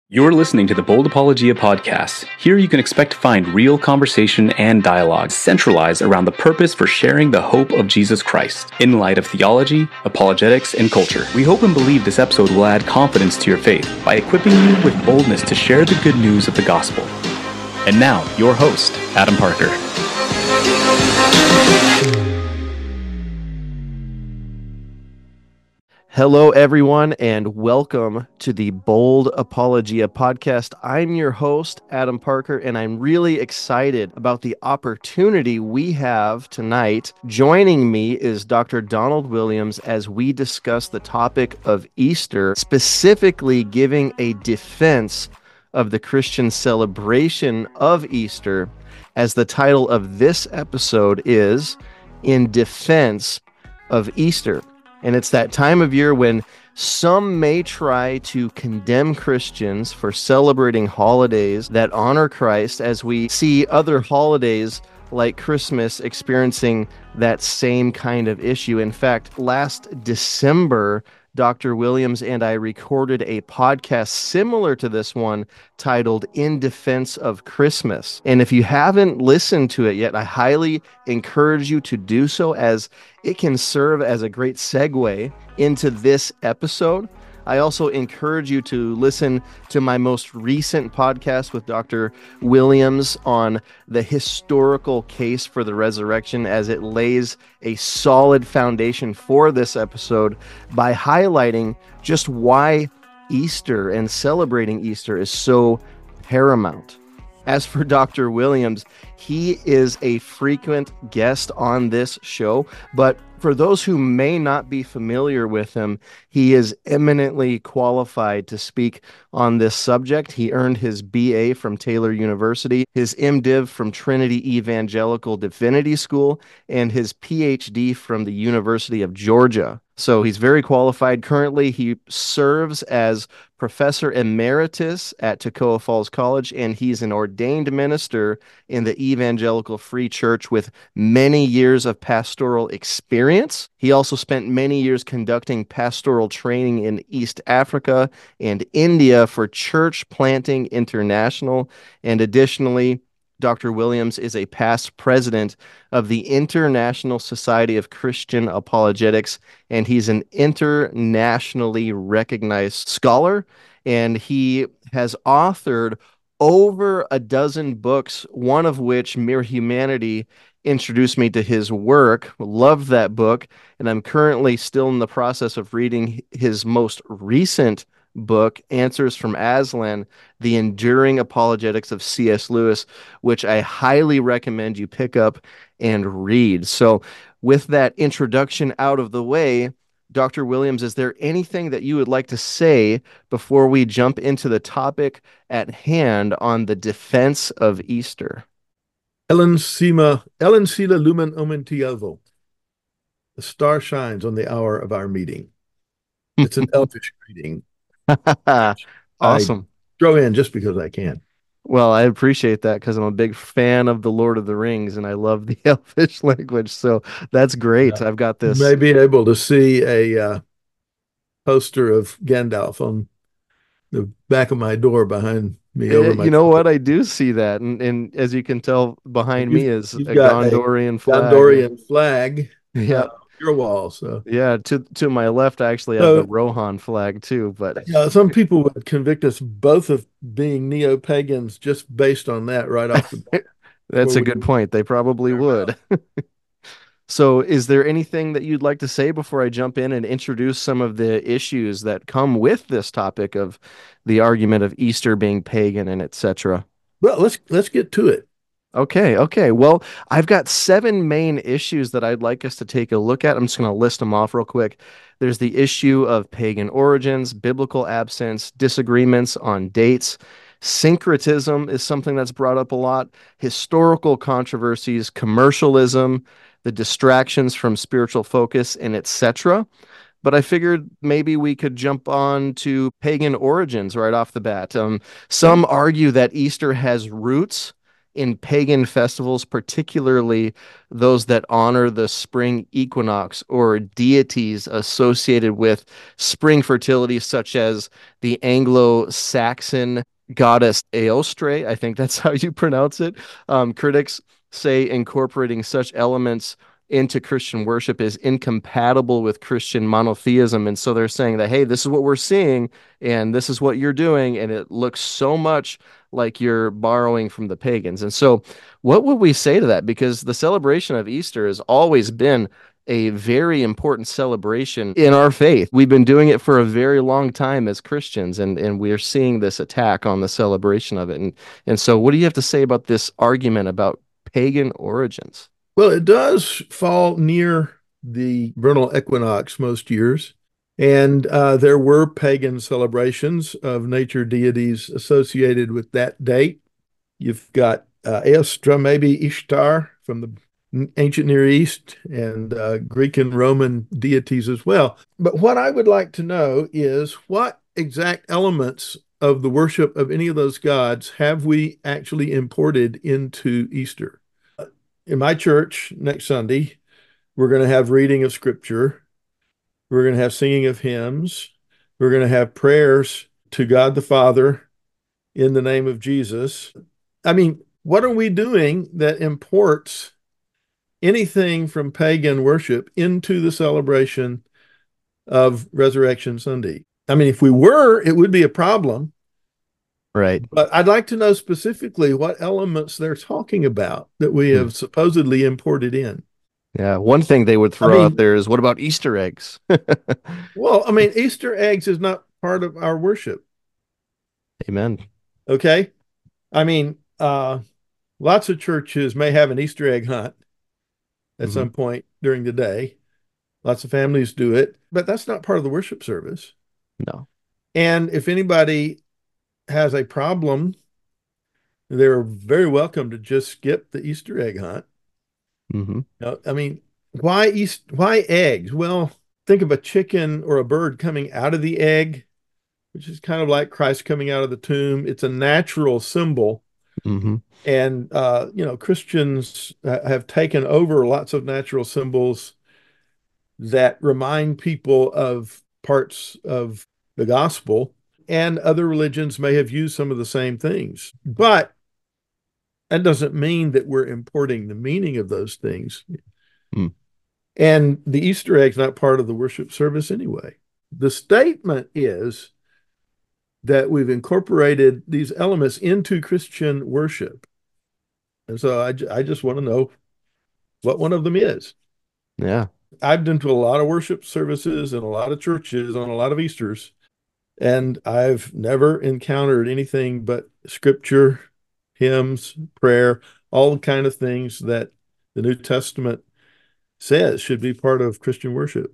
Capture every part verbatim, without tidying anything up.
You're listening to the Bold Apologia podcast. Here you can expect to find real conversation and dialogue centralized around the purpose for sharing the hope of Jesus Christ in light of theology, apologetics, and culture. We hope and believe this episode will add confidence to your faith by equipping you with boldness to share the good news of the gospel. And now, your host, Adam Parker. Hello, everyone, and welcome to the Bold Apologia podcast. I'm your host, Adam Parker, and I'm really excited about the opportunity we have tonight. Joining me is Doctor Donald Williams as we discuss the topic of Easter, specifically giving a defense of the Christian celebration of Easter, as the title of this episode is In Defense of Easter. And it's that time of year when some may try to condemn Christians for celebrating holidays that honor Christ, as we see other holidays like Christmas experiencing that same kind of issue. In fact, last December, Doctor Williams and I recorded a podcast similar to this one titled In Defense of Christmas. And if you haven't listened to it yet, I highly encourage you to do so, as it can serve as a great segue into this episode. I also encourage you to listen to my most recent podcast with Doctor Williams on the historical case for the resurrection, as it lays a solid foundation for this episode by highlighting just why Easter and celebrating Easter is so paramount. As for Doctor Williams, he is a frequent guest on this show, but for those who may not be familiar with him, he is eminently qualified to speak on this subject. He earned his B A from Taylor University, his MDiv from Trinity Evangelical Divinity School, and his P H D from the University of Georgia. So he's very qualified. Currently, he serves as Professor Emeritus at Toccoa Falls College, and he's an ordained minister in the Evangelical Free Church with many years of pastoral experience. He also spent many years conducting pastoral training in East Africa and India for Church Planting International, and additionally, Doctor Williams is a past president of the International Society of Christian Apologetics, and he's an internationally recognized scholar, and he has authored over a dozen books, one of which, Mere Humanity, introduced me to his work. Loved that book, and I'm currently still in the process of reading his most recent book, Answers from Aslan, The Enduring Apologetics of C S Lewis, which I highly recommend you pick up and read. So with that introduction out of the way, Doctor Williams, is there anything that you would like to say before we jump into the topic at hand on the defense of Easter? Ellen Sima, Ellen Sila Lumen Omen Tiavo. The star shines on the hour of our meeting. It's an elfish greeting. Awesome. I throw in just because I can. Well, I appreciate that, because I'm a big fan of the Lord of the Rings and I love the Elfish language. So that's great. Uh, I've got this. You may be able to see a uh, poster of Gandalf on the back of my door behind me. Over my you know what? I do see that. And, and as you can tell, behind you've, me is a Gondorian a flag. Gondorian flag. Yeah. Uh, your wall. So yeah, to to my left, I actually have so, the Rohan flag too. But yeah, some people would convict us both of being neo-pagans just based on that right off the bat. That's a good point. They probably would. So is there anything that you'd like to say before I jump in and introduce some of the issues that come with this topic of the argument of Easter being pagan and et cetera? Well, let's let's get to it. Okay, okay. Well, I've got seven main issues that I'd like us to take a look at. I'm just going to list them off real quick. There's the issue of pagan origins, biblical absence, disagreements on dates. Syncretism is something that's brought up a lot. Historical controversies, commercialism, the distractions from spiritual focus, and et cetera. But I figured maybe we could jump on to pagan origins right off the bat. Um, some argue that Easter has roots in pagan festivals, particularly those that honor the spring equinox or deities associated with spring fertility, such as the Anglo-Saxon goddess Eostre. I think that's how you pronounce it. Um, critics say incorporating such elements into Christian worship is incompatible with Christian monotheism. And so they're saying that, hey, this is what we're seeing and this is what you're doing. And it looks so much like you're borrowing from the pagans. And so what would we say to that? Because the celebration of Easter has always been a very important celebration in our faith. We've been doing it for a very long time as Christians, and, and we're seeing this attack on the celebration of it. And, and so what do you have to say about this argument about pagan origins? Well, it does fall near the vernal equinox most years. And uh, there were pagan celebrations of nature deities associated with that date. You've got uh, Eostre, maybe Ishtar from the ancient Near East, and uh, Greek and Roman deities as well. But what I would like to know is what exact elements of the worship of any of those gods have we actually imported into Easter? In my church next Sunday, we're going to have reading of scripture. We're going to have singing of hymns. We're going to have prayers to God the Father in the name of Jesus. I mean, what are we doing that imports anything from pagan worship into the celebration of Resurrection Sunday? I mean, if we were, it would be a problem. Right. But I'd like to know specifically what elements they're talking about that we have hmm. supposedly imported in. Yeah, one thing they would throw I mean, out there is, what about Easter eggs? Well, I mean, Easter eggs is not part of our worship. Amen. Okay. I mean, uh, lots of churches may have an Easter egg hunt at mm-hmm. some point during the day. Lots of families do it, but that's not part of the worship service. No. And if anybody has a problem, they're very welcome to just skip the Easter egg hunt. Mm-hmm. Now, I mean, why East? Why eggs? Well, think of a chicken or a bird coming out of the egg, which is kind of like Christ coming out of the tomb. It's a natural symbol. Mm-hmm. And, uh, you know, Christians have taken over lots of natural symbols that remind people of parts of the gospel. And other religions may have used some of the same things. But that doesn't mean that we're importing the meaning of those things. Mm. And the Easter egg's not part of the worship service anyway. The statement is that we've incorporated these elements into Christian worship. And so I, I just want to know what one of them is. Yeah. I've been to a lot of worship services and a lot of churches on a lot of Easters. And I've never encountered anything but scripture, hymns, prayer, all the kind of things that the New Testament says should be part of Christian worship.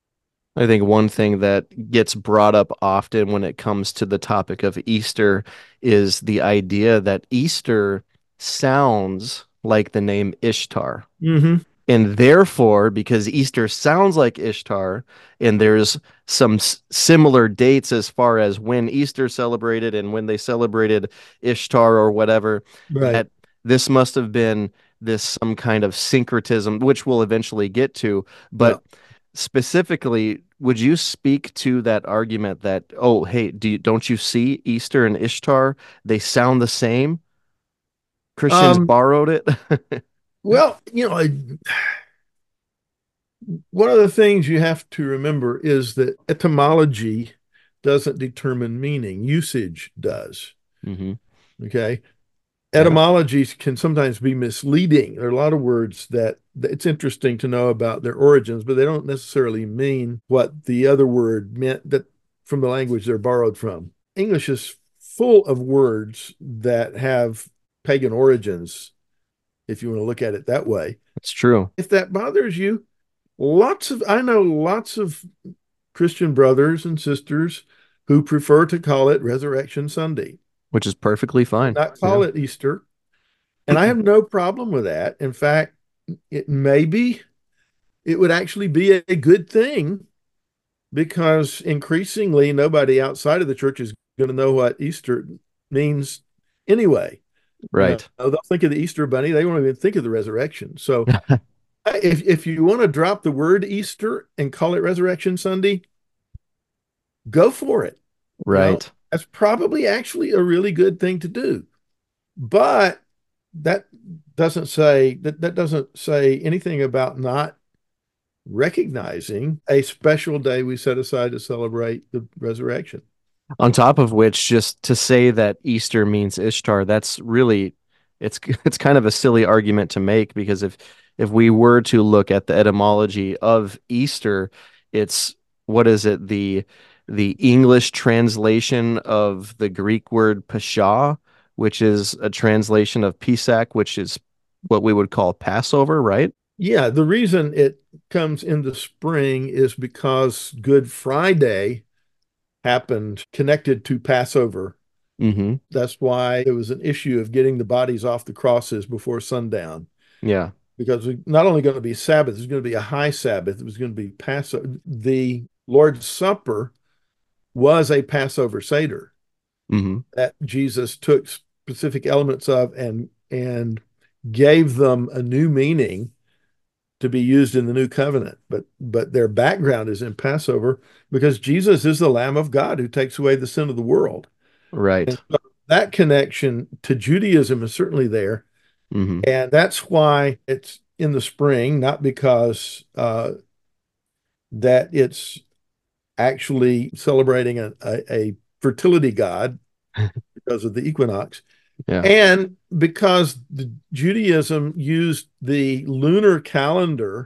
I think one thing that gets brought up often when it comes to the topic of Easter is the idea that Easter sounds like the name Ishtar. Mm-hmm. And therefore, because Easter sounds like Ishtar, and there's some s- similar dates as far as when Easter celebrated and when they celebrated Ishtar or whatever, right. that this must have been this some kind of syncretism, which we'll eventually get to. But yeah. Specifically, would you speak to that argument that, oh, hey, do you, don't you see Easter and Ishtar? They sound the same. Christians um, borrowed it. Well, you know, I, one of the things you have to remember is that etymology doesn't determine meaning. Usage does. Mm-hmm. Okay. Etymologies can sometimes be misleading. There are a lot of words that it's interesting to know about their origins, but they don't necessarily mean what the other word meant that from the language they're borrowed from. English is full of words that have pagan origins, if you want to look at it that way. It's true. If that bothers you, lots of, I know lots of Christian brothers and sisters who prefer to call it Resurrection Sunday. Which is perfectly fine. Not call yeah. it Easter. And I have no problem with that. In fact, it maybe it would actually be a good thing because increasingly nobody outside of the church is going to know what Easter means anyway. You know, Right. they'll think of the Easter bunny. They won't even think of the resurrection. So if if you want to drop the word Easter and call it Resurrection Sunday, go for it. You know, Right. that's probably actually a really good thing to do. But that doesn't say that that doesn't say anything about not recognizing a special day we set aside to celebrate the resurrection. On top of which, just to say that Easter means Ishtar, that's really it's it's kind of a silly argument to make because if if we were to look at the etymology of Easter, it's what is it? The the English translation of the Greek word Pesha, which is a translation of Pesach, which is what we would call Passover, right? Yeah, the reason it comes in the spring is because Good Friday happened connected to Passover. Mm-hmm. That's why it was an issue of getting the bodies off the crosses before sundown. Yeah. Because it's not only going to be Sabbath, it's going to be a high Sabbath. It was going to be Passover. The Lord's Supper was a Passover Seder Mm-hmm. that Jesus took specific elements of and and gave them a new meaning to be used in the new covenant. But but their background is in Passover because Jesus is the Lamb of God who takes away the sin of the world. Right. And so that connection to Judaism is certainly there. Mm-hmm. And that's why it's in the spring, not because uh, that it's actually celebrating a, a, a fertility god because of the equinox, Yeah. and because the Judaism used the lunar calendar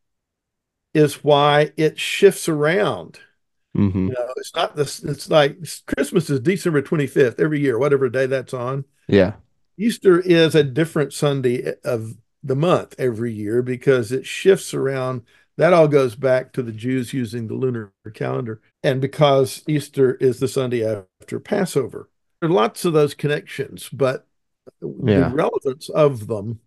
is why it shifts around. Mm-hmm. You know, it's not this, it's like Christmas is December twenty-fifth every year, whatever day that's on. Yeah. Easter is a different Sunday of the month every year because it shifts around. That all goes back to the Jews using the lunar calendar. And because Easter is the Sunday after Passover, there are lots of those connections, but the Yeah. relevance of them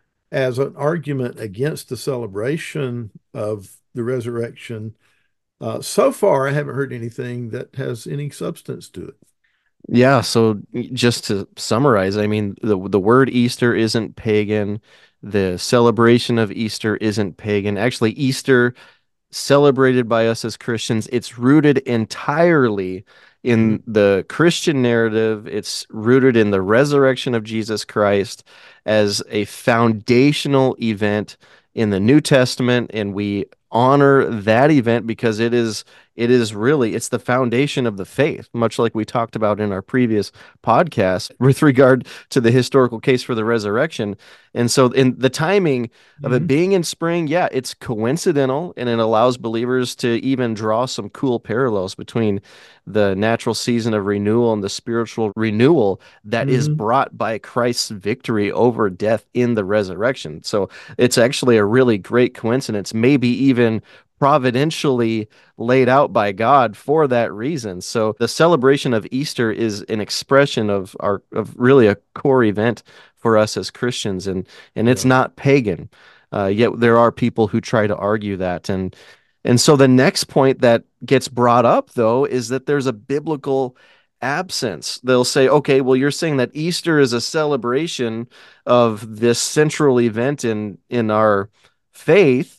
as an argument against the celebration of the resurrection, uh, so far, I haven't heard anything that has any substance to it. Yeah, so just to summarize, I mean, the the word Easter isn't pagan. The celebration of Easter isn't pagan. Actually, Easter celebrated by us as Christians, it's rooted entirely Mhm. in the Christian narrative. It's rooted in the resurrection of Jesus Christ as a foundational event in the New Testament, and we honor that event because it is it is really it's the foundation of the faith, much like we talked about in our previous podcast with regard to the historical case for the resurrection. And so in the timing of it Mhm. being in spring, yeah, it's coincidental and it allows believers to even draw some cool parallels between the natural season of renewal and the spiritual renewal that is Mhm. brought by Christ's victory over death in the resurrection. So it's actually a really great coincidence, maybe even providentially laid out by God for that reason. So the celebration of Easter is an expression of our of really a core event for us as Christians, and and it's Yeah. not pagan. Uh, yet there are people who try to argue that. And and so the next point that gets brought up though is that there's a biblical absence. They'll say, okay, well, you're saying that Easter is a celebration of this central event in in our faith,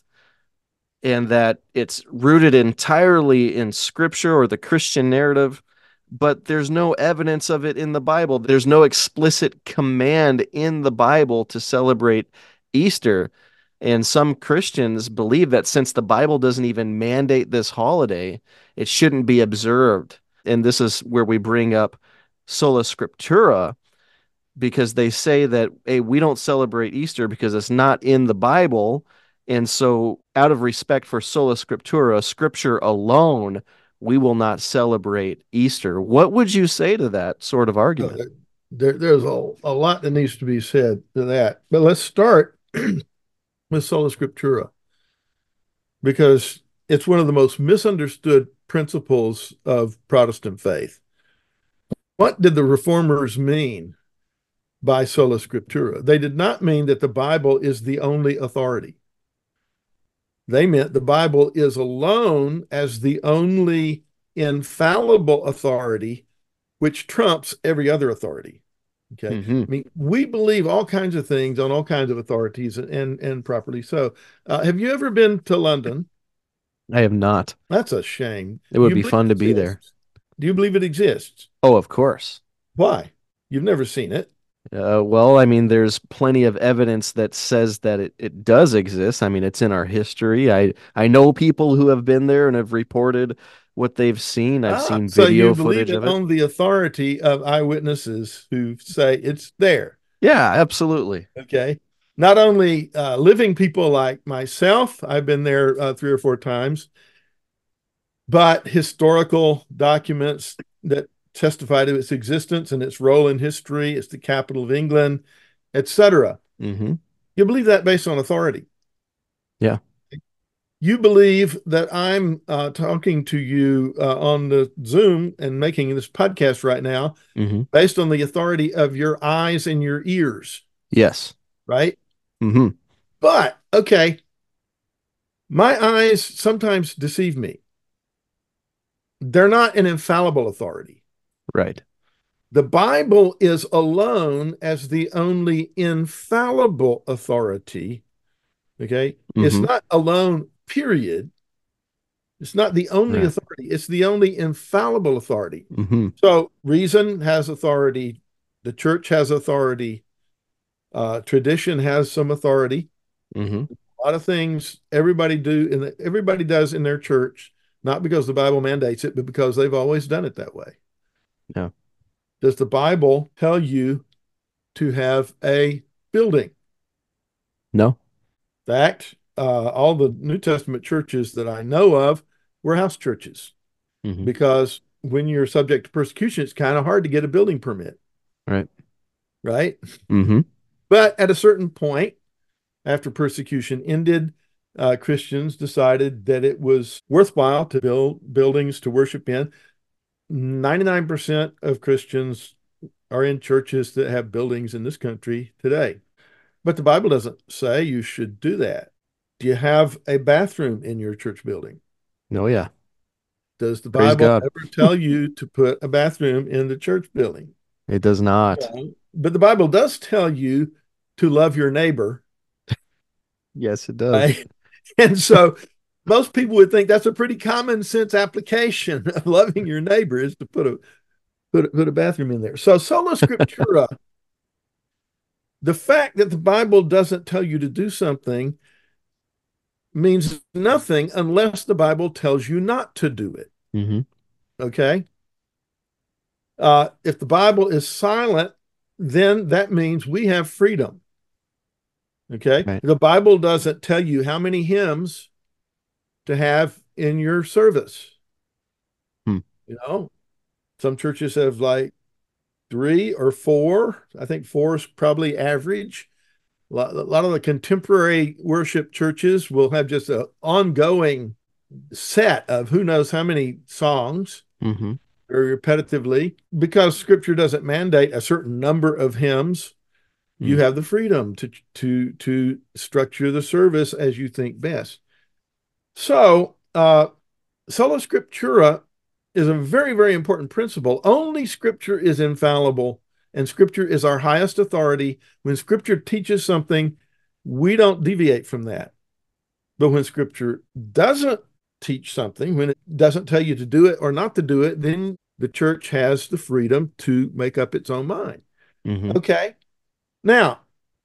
and that it's rooted entirely in scripture or the Christian narrative, but there's no evidence of it in the Bible. There's no explicit command in the Bible to celebrate Easter. And some Christians believe that since the Bible doesn't even mandate this holiday, it shouldn't be observed. And this is where we bring up sola scriptura, because they say that, hey, we don't celebrate Easter because it's not in the Bible. And so, out of respect for sola scriptura, scripture alone, we will not celebrate Easter. What would you say to that sort of Uh, argument? there, there's a, a lot that needs to be said to that. But let's start with Sola Scriptura because it's one of the most misunderstood principles of Protestant faith. What did the reformers mean by Sola Scriptura? They did not mean that the Bible is the only authority. They meant the Bible is alone as the only infallible authority, which trumps every other authority. Okay. Mm-hmm. I mean, we believe all kinds of things on all kinds of authorities, and and properly so. Uh, have you ever been to London? I have not. That's a shame. It Do would you be believe fun it to be there. exists? Do you believe it exists? Oh, of course. Why? You've never seen it. Uh, well, I mean, there's plenty of evidence that says that it, it does exist. I mean, it's in our history. I, I know people who have been there and have reported what they've seen. I've Ah, seen so you video believe footage it of it. on the authority of eyewitnesses who say it's there. Yeah, absolutely. Okay. Not only uh, living people like myself, I've been there uh, three or four times, but historical documents that testify to its existence and its role in history. It's the capital of England, et cetera. Mm-hmm. You believe that based on authority. Yeah. You believe that I'm uh, talking to you uh, on the Zoom and making this podcast right now Mm-hmm. based on the authority of your eyes and your ears, Yes. right? Mm-hmm. But, okay, my eyes sometimes deceive me. They're not an infallible authority. Right. The Bible is alone as the only infallible authority. Okay. It's Mm-hmm. not alone, period. It's not the only Right. authority, it's the only infallible authority. Mm-hmm. So reason has authority, the church has authority, uh, tradition has some authority. Mm-hmm. A lot of things everybody do and everybody does in their church, not because the Bible mandates it, but because they've always done it that way. Yeah. Does the Bible tell you to have a building? No. In fact, uh, all the New Testament churches that I know of were house churches Mm-hmm. because when you're subject to persecution, it's kind of hard to get a building permit, Right. right? Mm-hmm. But at a certain point, after persecution ended, uh, Christians decided that it was worthwhile to build buildings to worship in. ninety-nine percent of Christians are in churches that have buildings in this country today. But the Bible doesn't say you should do that. Do you have a bathroom in your church building? No, yeah. Does the Praise Bible God. ever tell you to put a bathroom in the church building? It does not. No. But the Bible does tell you to love your neighbor, Yes, it does. right? And so most people would think that's a pretty common sense application of loving your neighbor is to put a put a, put a bathroom in there. So sola scriptura, the fact that the Bible doesn't tell you to do something means nothing unless the Bible tells you not to do it. Mm-hmm. Okay. Uh, if the Bible is silent, then that means we have freedom. Okay. Right. The Bible doesn't tell you how many hymns to have in your service. Hmm. You know, some churches have like three or four. I think four is probably average. A lot, a lot of the contemporary worship churches will have just an ongoing set of who knows how many songs Mm-hmm. or repetitively because scripture doesn't mandate a certain number of hymns. You have the freedom to to to structure the service as you think best. So uh sola scriptura is a very, very important principle. Only scripture is infallible, and scripture is our highest authority. When scripture teaches something, we don't deviate from that. But when scripture doesn't teach something, when it doesn't tell you to do it or not to do it, then the church has the freedom to make up its own mind. Mm-hmm. Okay. Now,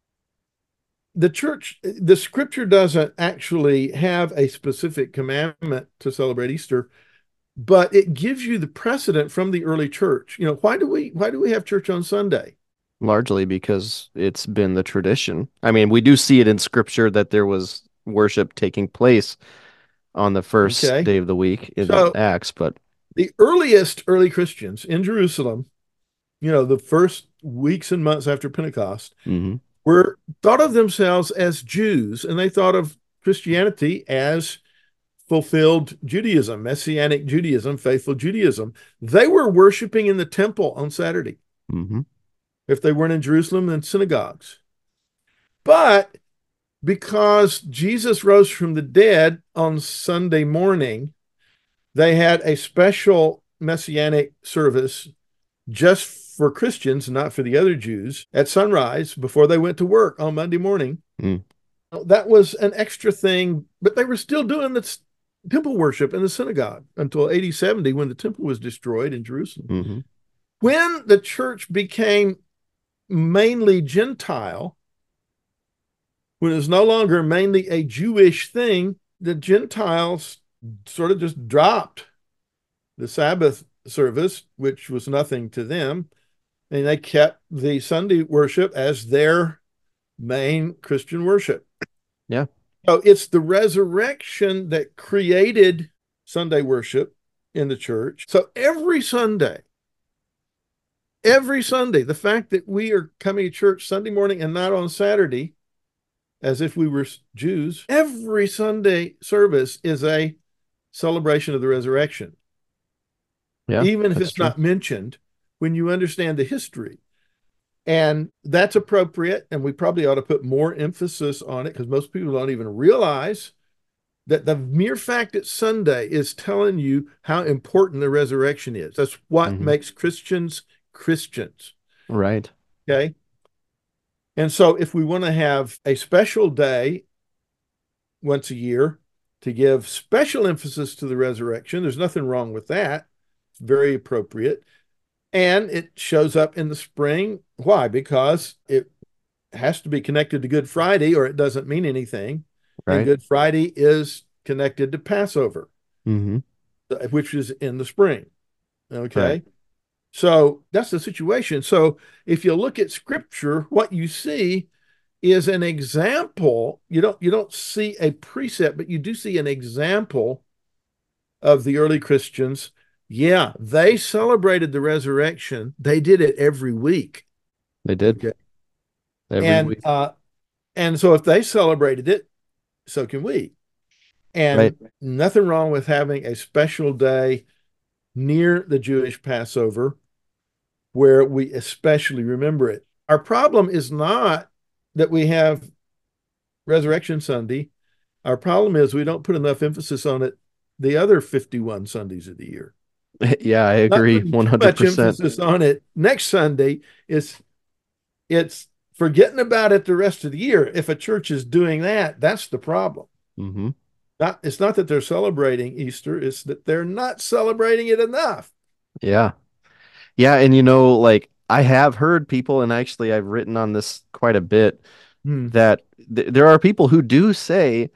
the church, the scripture doesn't actually have a specific commandment to celebrate Easter, but it gives you the precedent from the early church. You know, why do we why do we have church on Sunday? Largely because it's been the tradition. I mean, we do see it in scripture that there was worship taking place on the first Okay. day of the week in So Acts, but the earliest early Christians in Jerusalem, you know, the first weeks and months after Pentecost, mm-hmm. were thought of themselves as Jews, and they thought of Christianity as fulfilled Judaism, Messianic Judaism, faithful Judaism. They were worshiping in the temple on Saturday. Mm-hmm. If they weren't in Jerusalem, then synagogues. But because Jesus rose from the dead on Sunday morning, they had a special Messianic service just for Christians, not for the other Jews, at sunrise before they went to work on Monday morning. Mm. That was an extra thing, but they were still doing the temple worship in the synagogue until A D seventy when the temple was destroyed in Jerusalem. Mm-hmm. When the church became mainly Gentile, when it was no longer mainly a Jewish thing, the Gentiles sort of just dropped the Sabbath service, which was nothing to them, and they kept the Sunday worship as their main Christian worship. Yeah. So it's the resurrection that created Sunday worship in the church. So every Sunday, every Sunday, the fact that we are coming to church Sunday morning and not on Saturday, as if we were Jews, every Sunday service is a celebration of the resurrection. Yeah, even if that's it's true. not mentioned, when you understand the history. And that's appropriate. And we probably ought to put more emphasis on it because most people don't even realize that the mere fact that Sunday is telling you how important the resurrection is. That's what Mhm. makes Christians Christians. Right. Okay. And so if we want to have a special day once a year to give special emphasis to the resurrection, there's nothing wrong with that. It's very appropriate. And it shows up in the spring. Why? Because it has to be connected to Good Friday or it doesn't mean anything. And Right. Good Friday is connected to Passover, Mm-hmm. which is in the spring. Okay. Right. So that's the situation. So if you look at scripture, what you see is an example. You don't you don't see a precept, but you do see an example of the early Christians. Yeah, they celebrated the resurrection. They did it every week. They did. Okay. Every And week. uh and so if they celebrated it, so can we. And Right. nothing wrong with having a special day near the Jewish Passover where we especially remember it. Our problem is not that we have Resurrection Sunday. Our problem is we don't put enough emphasis on it the other fifty-one Sundays of the year. Yeah, I Not agree putting too much one hundred percent. emphasis on it next Sunday is it's forgetting about it the rest of the year. If a church is doing that, that's the problem. Mm-hmm. Not, it's not that they're celebrating Easter, it's that they're not celebrating it enough. Yeah. Yeah, and you know, like I have heard people, and actually I've written on this quite a bit, Hmm. that th there are people who do say,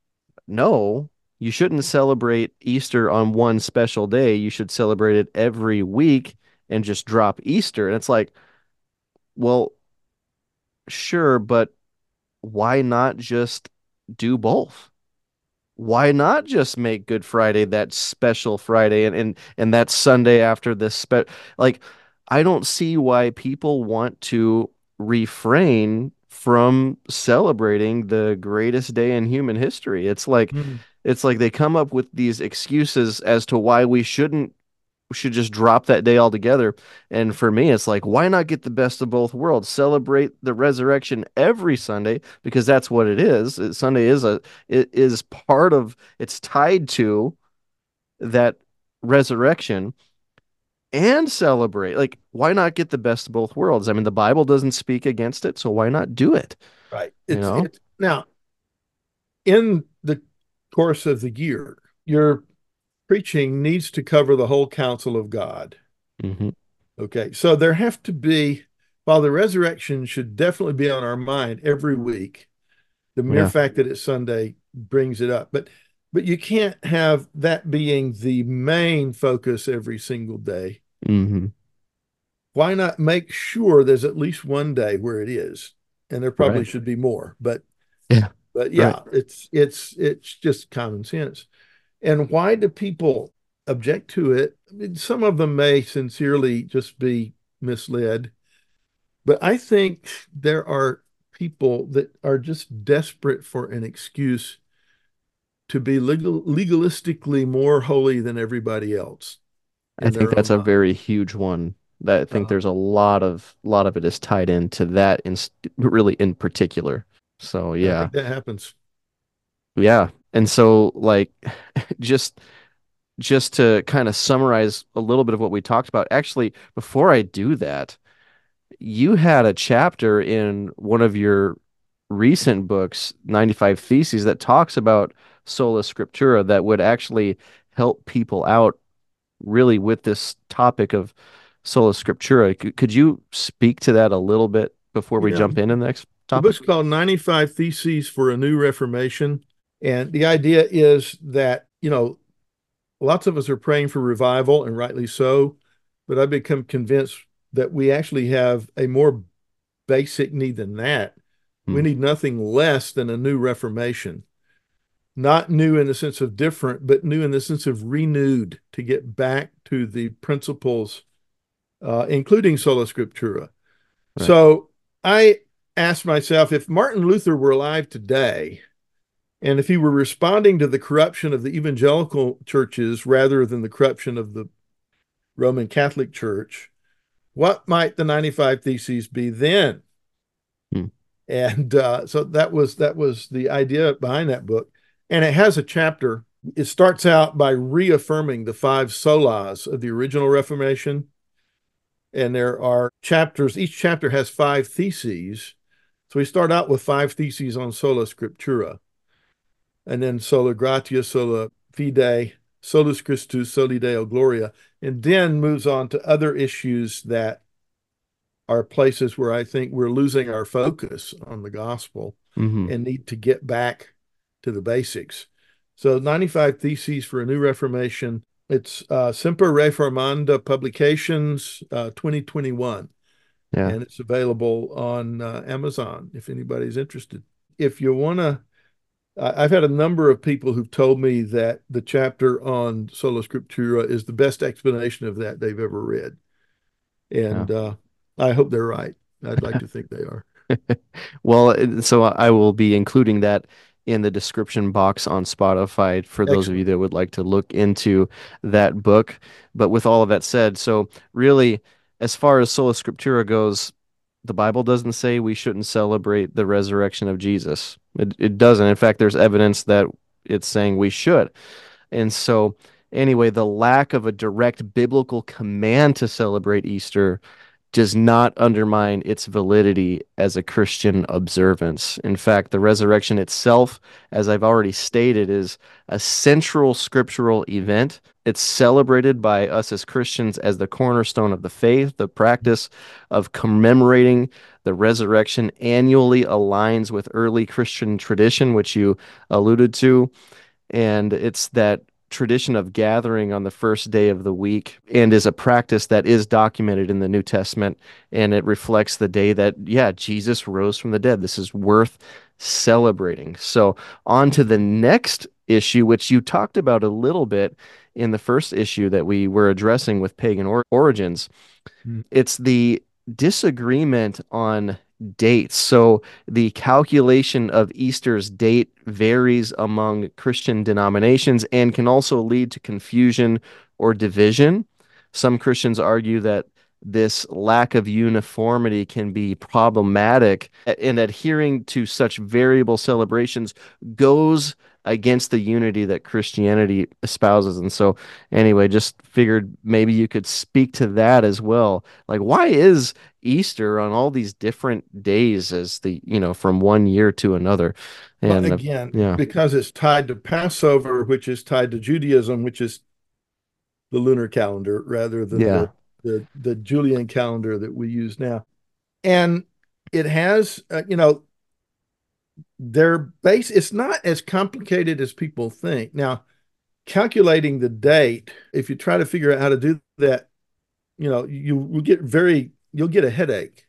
no, you shouldn't celebrate Easter on one special day. You should celebrate it every week and just drop Easter. And it's like, well, sure, but why not just do both? Why not just make Good Friday that special Friday and and, and that Sunday after this spe like I don't see why people want to refrain from celebrating the greatest day in human history. It's like Hmm. it's like they come up with these excuses as to why we shouldn't should just drop that day altogether. And for me, it's like, why not get the best of both worlds? Celebrate the resurrection every Sunday because that's what it is. It- Sunday is a it is part of it's tied to that resurrection and celebrate. Like, why not get the best of both worlds? I mean, the Bible doesn't speak against it, so why not do it? Right. You It's know? it's now in the course of the year, your preaching needs to cover the whole counsel of God. Hmm. Okay. So there have to be, while the resurrection should definitely be on our mind every week, the mere Yeah. fact that it's Sunday brings it up. But but you can't have that being the main focus every single day. Hmm. Why not make sure there's at least one day where it is? And there probably Right. should be more, but Yeah. but Right. yeah, it's it's it's just common sense. And why do people object to it? I mean, some of them may sincerely just be misled, but I think there are people that are just desperate for an excuse to be legal, legalistically more holy than everybody else I in think their that's own a mind. very huge one. That I think Uh, there's a lot of lot of it is tied into that in really in particular. So I yeah. think that happens. Yeah. And so like just just to kind of summarize a little bit of what we talked about, actually, before I do that, you had a chapter in one of your recent books, ninety-five Theses, that talks about sola scriptura that would actually help people out really with this topic of sola scriptura. C- Could you speak to that a little bit before we Yeah. jump into the next The topic? book's called ninety-five Theses for a New Reformation. And the idea is that, you know, lots of us are praying for revival, and rightly so, but I've become convinced that we actually have a more basic need than that. We Hmm. need nothing less than a new reformation. Not new in the sense of different, but new in the sense of renewed, to get back to the principles, uh, including sola scriptura. Right. So I asked myself, if Martin Luther were alive today, and if he were responding to the corruption of the evangelical churches rather than the corruption of the Roman Catholic Church, what might the ninety-five Theses be then? Hmm. And uh, so that was that was the idea behind that book. And it has a chapter. It starts out by reaffirming the five solas of the original Reformation. And there are chapters, each chapter has five theses. So we start out with five theses on sola scriptura, and then sola gratia, sola fide, solus Christus, soli Deo gloria, and then moves on to other issues that are places where I think we're losing our focus on the gospel Hmm. and need to get back to the basics. So ninety-five Theses for a New Reformation. It's uh, Semper Reformanda Publications, uh, twenty twenty-one, Yeah. and it's available on uh, Amazon if anybody's interested. If you want to, I've had a number of people who've told me that the chapter on Sola Scriptura is the best explanation of that they've ever read. Yeah. And uh, I hope they're right. I'd like to think they are. Well, uh, so I will be including that in the description box on Spotify for those of you Excellent. that would like to look into that book. But with all of that said, so really, as far as Sola Scriptura goes, the Bible doesn't say we shouldn't celebrate the resurrection of Jesus. It, it doesn't. In fact, there's evidence that it's saying we should. And so, anyway, the lack of a direct biblical command to celebrate Easter does not undermine its validity as a Christian observance. In fact, the resurrection itself, as I've already stated, is a central scriptural event. It's celebrated by us as Christians as the cornerstone of the faith. The practice of commemorating the resurrection annually aligns with early Christian tradition, which you alluded to. And it's that tradition of gathering on the first day of the week and is a practice that is documented in the New Testament, and it reflects the day that, yeah, Jesus rose from the dead. This is worth celebrating. So on to the next issue, which you talked about a little bit in the first issue that we were addressing with pagan or- origins. Mm. It's the disagreement on dates. So the calculation of Easter's date varies among Christian denominations and can also lead to confusion or division. Some Christians argue that this lack of uniformity can be problematic, and adhering to such variable celebrations goes against the unity that Christianity espouses. And so, anyway, just figured maybe you could speak to that as well. Like, why is Easter on all these different days as the, you know, from one year to another? Well, And uh, again, yeah, because it's tied to Passover, which is tied to Judaism, which is the lunar calendar rather than yeah, the the, the Julian calendar that we use now. And it has, uh, you know, their base, it's not as complicated as people think. Now, calculating the date, if you try to figure out how to do that, you know, you will get very, you'll get a headache.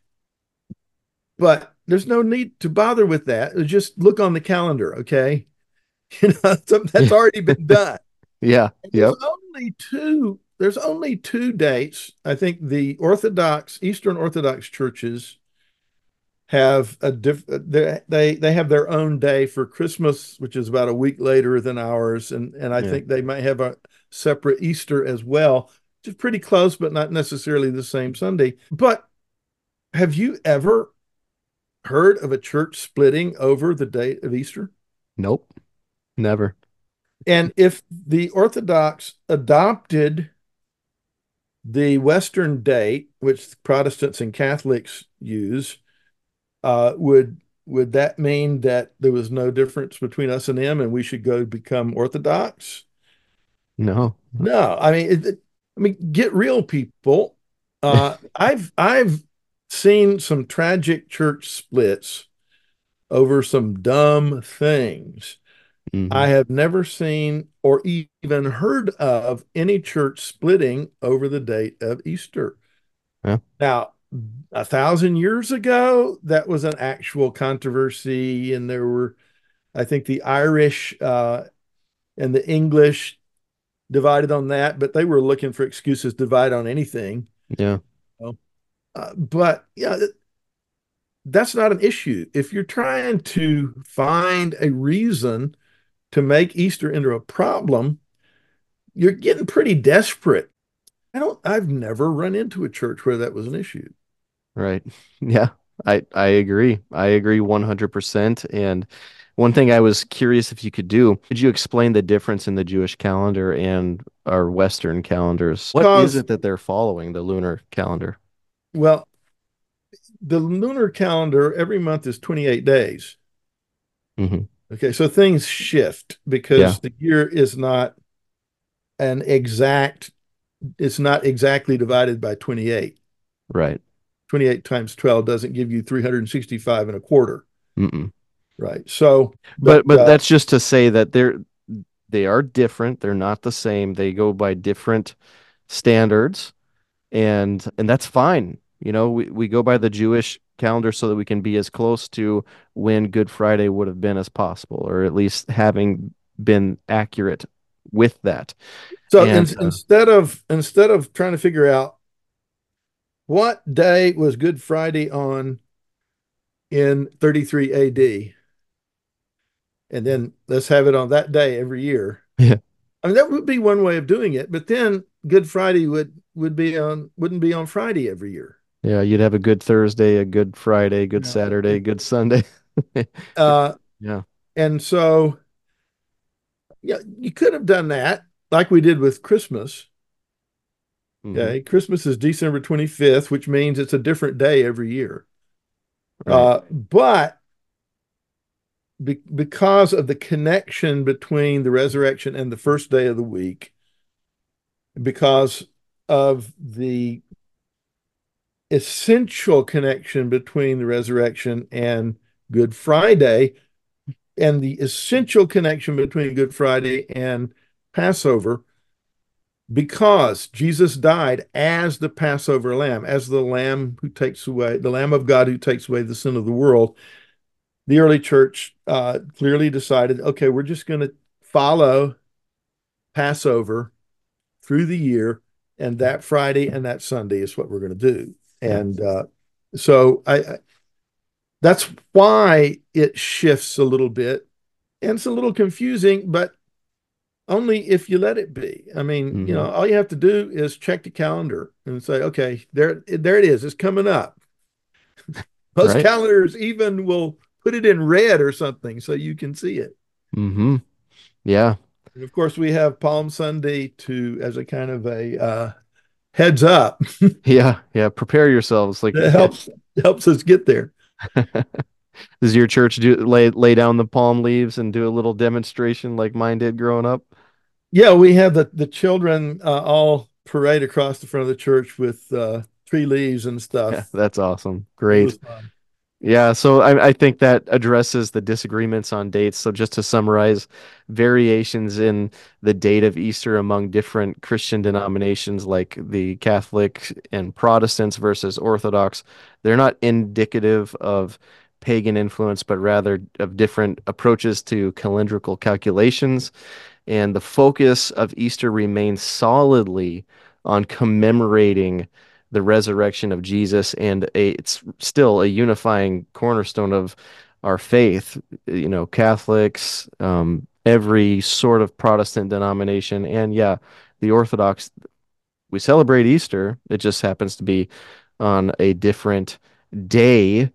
But there's no need to bother with that. Just look on the calendar, okay? You know, that's already been done. yeah, And there's yep, only two, there's only two dates. I think the Orthodox, Eastern Orthodox churches have a diff they they they have their own day for Christmas, which is about a week later than ours, and and I yeah. think they might have a separate Easter as well, which is pretty close, but not necessarily the same Sunday. But have you ever heard of a church splitting over the date of Easter? Nope, never. And if the Orthodox adopted the Western date, which Protestants and Catholics use, uh, would would that mean that there was no difference between us and them, and we should go become Orthodox? No. No, I mean, it, it- I mean, get real, people. Uh, I've I've seen some tragic church splits over some dumb things. I Hmm. have never seen or even heard of any church splitting over the date of Easter. Yeah. Now, a thousand years ago, that was an actual controversy, and there were, I think, the Irish uh, and the English divided on that, but they were looking for excuses to divide on anything. Yeah. Uh, but yeah, that's not an issue. If you're trying to find a reason to make Easter into a problem, you're getting pretty desperate. I don't, I've never run into a church where that was an issue. Right. Yeah. I I agree. I agree one hundred percent. And one thing I was curious if you could do, could you explain the difference in the Jewish calendar and our Western calendars? What is Because, it that they're following, the lunar calendar? well, the lunar calendar every month is twenty-eight days. Hmm. Okay, so things shift Yeah. because the year is not an exact, it's not exactly divided by twenty-eight. Right. twenty-eight times twelve doesn't give you three hundred sixty-five and a quarter, Mm-mm. right? So, but But but uh, that's just to say that they're they are different. They're not the same. They go by different standards, and and that's fine. You know, we, we go by the Jewish calendar so that we can be as close to when Good Friday would have been as possible, or at least having been accurate with that. so in, And uh, instead of instead of trying to figure out what day was Good Friday on in thirty-three A D, and then let's have it on that day every year. yeah, I mean, that would be one way of doing it, but then Good Friday would would be on wouldn't be on Friday every year. yeah, you'd have a good Thursday, a good Friday, You good know, Saturday, good Sunday. uh, Yeah. and so yeah, you could have done that like we did with Christmas. Hmm. Okay, Christmas is December twenty-fifth, which means it's a different day every year. Right. Uh, but be because of the connection between the resurrection and the first day of the week, because of the essential connection between the resurrection and Good Friday, and the essential connection between Good Friday and Passover, because Jesus died as the Passover lamb, as the lamb who takes away, the Lamb of God who takes away the sin of the world. The early church uh, clearly decided, okay, we're just going to follow Passover through the year, and that Friday and that Sunday is what we're going to do. Yeah. And uh, so I, I, that's why it shifts a little bit, and it's a little confusing, but only if you let it be. I mean, you Hmm. know, all you have to do is check the calendar and say, okay, there, there it is. It's coming up. Most Right. calendars even will put it in red or something so you can see it. Hmm. Yeah. And of course, we have Palm Sunday to as a kind of a uh, heads up Yeah. Yeah. Prepare yourselves, like you that said. helps helps us get there. Does your church do lay lay down the palm leaves and do a little demonstration like mine did growing up? Yeah, we have the the children uh, all parade across the front of the church with uh, tree leaves and Yeah, stuff. that's awesome. It was Great. fun. Yeah, so I, I think that addresses the disagreements on dates. So just to summarize, variations in the date of Easter among different Christian denominations like the Catholic and Protestants versus Orthodox, they're not indicative of pagan influence, but rather of different approaches to calendrical calculations. And the focus of Easter remains solidly on commemorating the resurrection of Jesus, and a, it's still a unifying cornerstone of our faith. You know, Catholics, um, every sort of Protestant denomination, and yeah, the Orthodox, we celebrate Easter. It just happens to be on a different day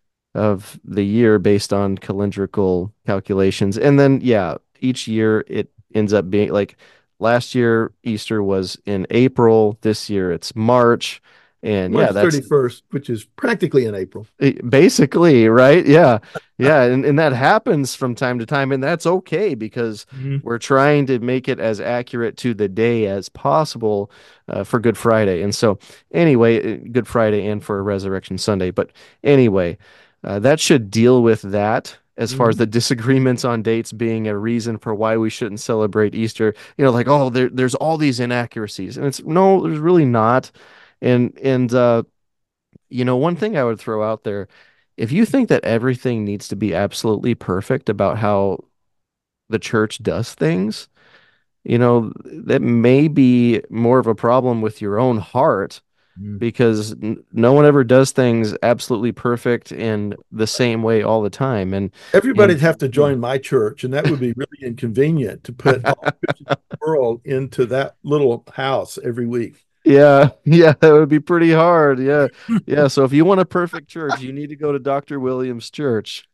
of the year based on calendrical calculations. And then, yeah, each year it ends up being like last year Easter was in April, this year it's March. And yeah, March that's thirty-first, which is practically in April. basically right. Yeah. Yeah. And, and that happens from time to time. And that's okay because Mhm. we're trying to make it as accurate to the day as possible uh, for Good Friday. And so, anyway, uh, Good Friday and for Resurrection Sunday. But anyway, uh, that should deal with that as far as Mhm. the disagreements on dates being a reason for why we shouldn't celebrate Easter. You know, like, oh, there, there's all these inaccuracies. And it's no, there's really not. And, and, uh, you know, one thing I would throw out there, if you think that everything needs to be absolutely perfect about how the church does things, you know, that may be more of a problem with your own heart Mhm. because n- no one ever does things absolutely perfect in the same way all the time. And, Everybody'd and have to yeah. join my church, and that would be really inconvenient to put all the Christians in the world into that little house every week. Yeah, yeah, that would be pretty hard. Yeah. Yeah. So if you want a perfect church, you need to go to Doctor Williams' church.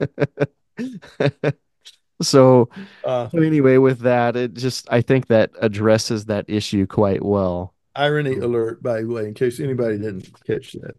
So, Uh, so anyway, with that, it just I think that addresses that issue quite well. irony alert, by the way, in case anybody didn't catch that.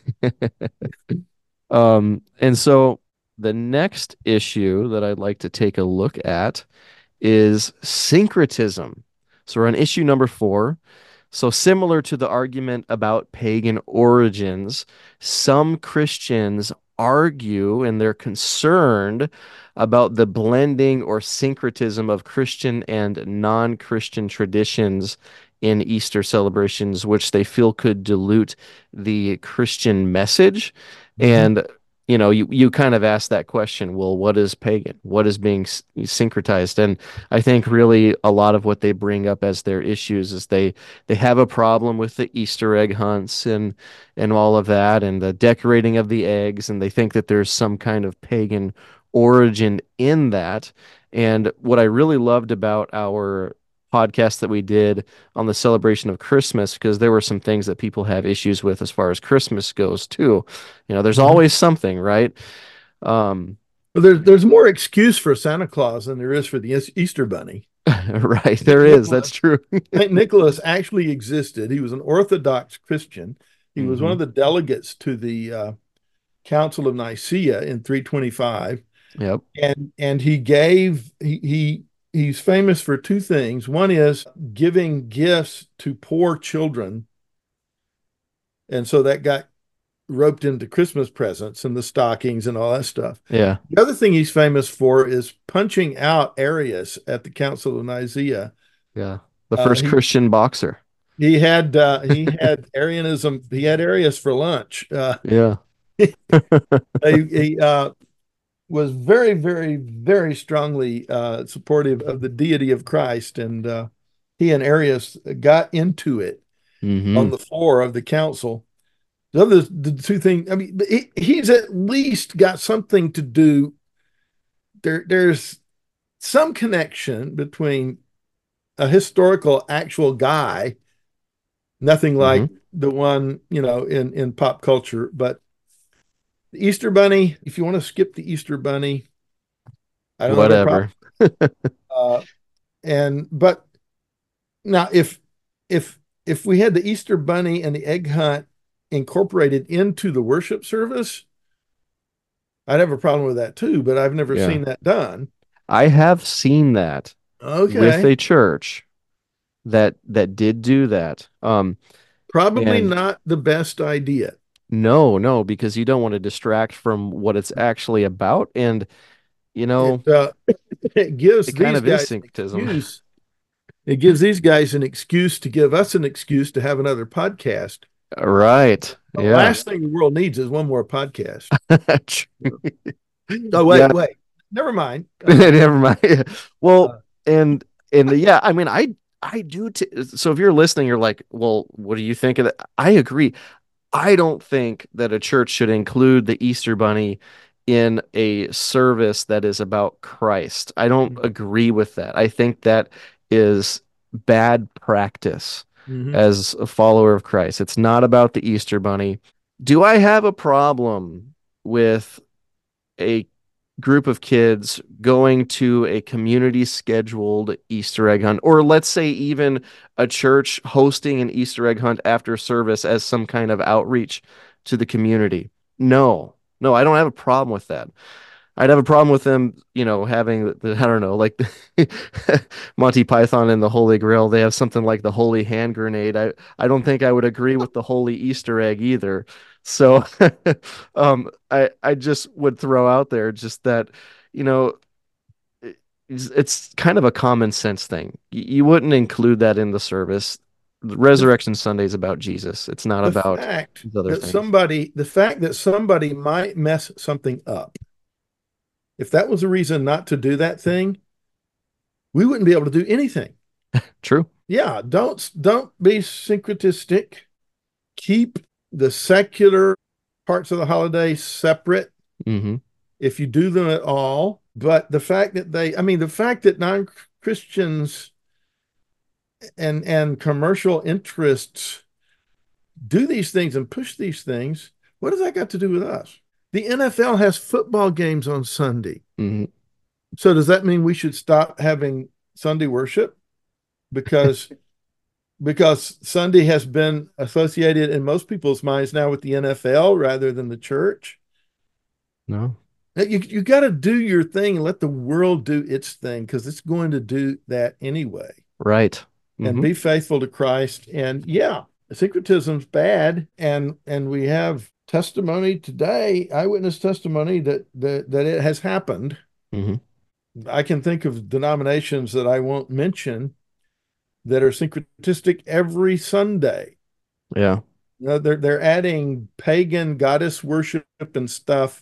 Um, and so the next issue that I'd like to take a look at is syncretism. So we're on issue number four. So, similar to the argument about pagan origins, some Christians argue and they're concerned about the blending or syncretism of Christian and non Christian traditions in Easter celebrations, which they feel could dilute the Christian message. Mhm. And you know, you, you kind of ask that question, well, what is pagan? What is being s- syncretized? And I think really a lot of what they bring up as their issues is they they have a problem with the Easter egg hunts and and all of that and the decorating of the eggs, and they think that there's some kind of pagan origin in that. And what I really loved about our podcast that we did on the celebration of Christmas, because there were some things that people have issues with as far as Christmas goes too. You know, there's Mhm. always something, right? Um, Well, there's there's more excuse for Santa Claus than there is for the Eas- Easter Bunny. right, Saint there is. That's Nicholas, true. Saint Nicholas actually existed. He was an Orthodox Christian. He was one Hmm. of the delegates to the uh, Council of Nicaea in three twenty-five, Yep. and and he gave he he he's famous for two things. One is giving gifts to poor children, and so that got roped into Christmas presents and the stockings and all that stuff. Yeah. The other thing he's famous for is punching out Arius at the Council of Nicaea. Yeah. The Uh, first he Christian boxer. he had uh, he had Arianism. He had Arius for lunch. Uh, Yeah. he he uh, was very, very, very strongly uh, supportive of the deity of Christ, and uh, he and Arius got into it on Hmm. the floor of the council. The other the two things, I mean, he, he's at least got something to do. There, there's some connection between a historical actual guy, nothing like Hmm. the one, you know, in, in pop culture, but the Easter Bunny, if you want to skip the Easter Bunny, I don't have a problem. Whatever. Uh, and but now if if if we had the Easter Bunny and the egg hunt incorporated into the worship service, I'd have a problem with that too, but I've never Yeah. seen that done. I have seen that with Okay. a church that that did do that. Um, Probably and not the best idea. no, no, because you don't want to distract from what it's actually about. And, you It know, uh, it gives it kind these of is guys an syncretism. excuse. It gives these guys an excuse to give us an excuse to have another podcast. Right. The Yeah. last thing the world needs is one more podcast. Oh, Yeah. wait, wait. Never mind. Uh, Never mind. uh, Well, and and yeah, I mean, I I do. T so if you're listening, you're like, well, what do you think of that? I agree. I don't think that a church should include the Easter Bunny in a service that is about Christ. I don't agree with that. I think that is bad practice mhm. as a follower of Christ. It's not about the Easter Bunny. Do I have a problem with a group of kids going to a community scheduled Easter egg hunt, or let's say even a church hosting an Easter egg hunt after service as some kind of outreach to the community. No, no, I don't have a problem with that. I'd have a problem with them, you know, having the, the I don't know, like Monty Python and the Holy Grail. They have something like the Holy Hand Grenade. I, I don't think I would agree with the Holy Easter Egg either. So um, I I just would throw out there just that, you know, it's, it's kind of a common sense thing. You, you wouldn't include that in the service. The, Resurrection Sunday is about Jesus. It's not the about fact these other that things. somebody, the fact that somebody might mess something up, if that was a reason not to do that thing, we wouldn't be able to do anything. True. Yeah, don't don't be syncretistic. Keep the secular parts of the holiday separate Mm-hmm. if you do them at all. But the fact that they, I mean, the fact that non-Christians and and commercial interests do these things and push these things, what does that got to do with us? The N F L has football games on Sunday. Mm-hmm. So does that mean we should stop having Sunday worship? Because because Sunday has been associated in most people's minds now with the N F L rather than the church. No. You you got to do your thing and let the world do its thing because it's going to do that anyway. Right. Mm-hmm. And be faithful to Christ. And yeah, syncretism's bad, and and we have testimony today, eyewitness testimony that that, that it has happened. Mm-hmm. I can think of denominations that I won't mention that are syncretistic every Sunday. Yeah. You know, they're they're adding pagan goddess worship and stuff.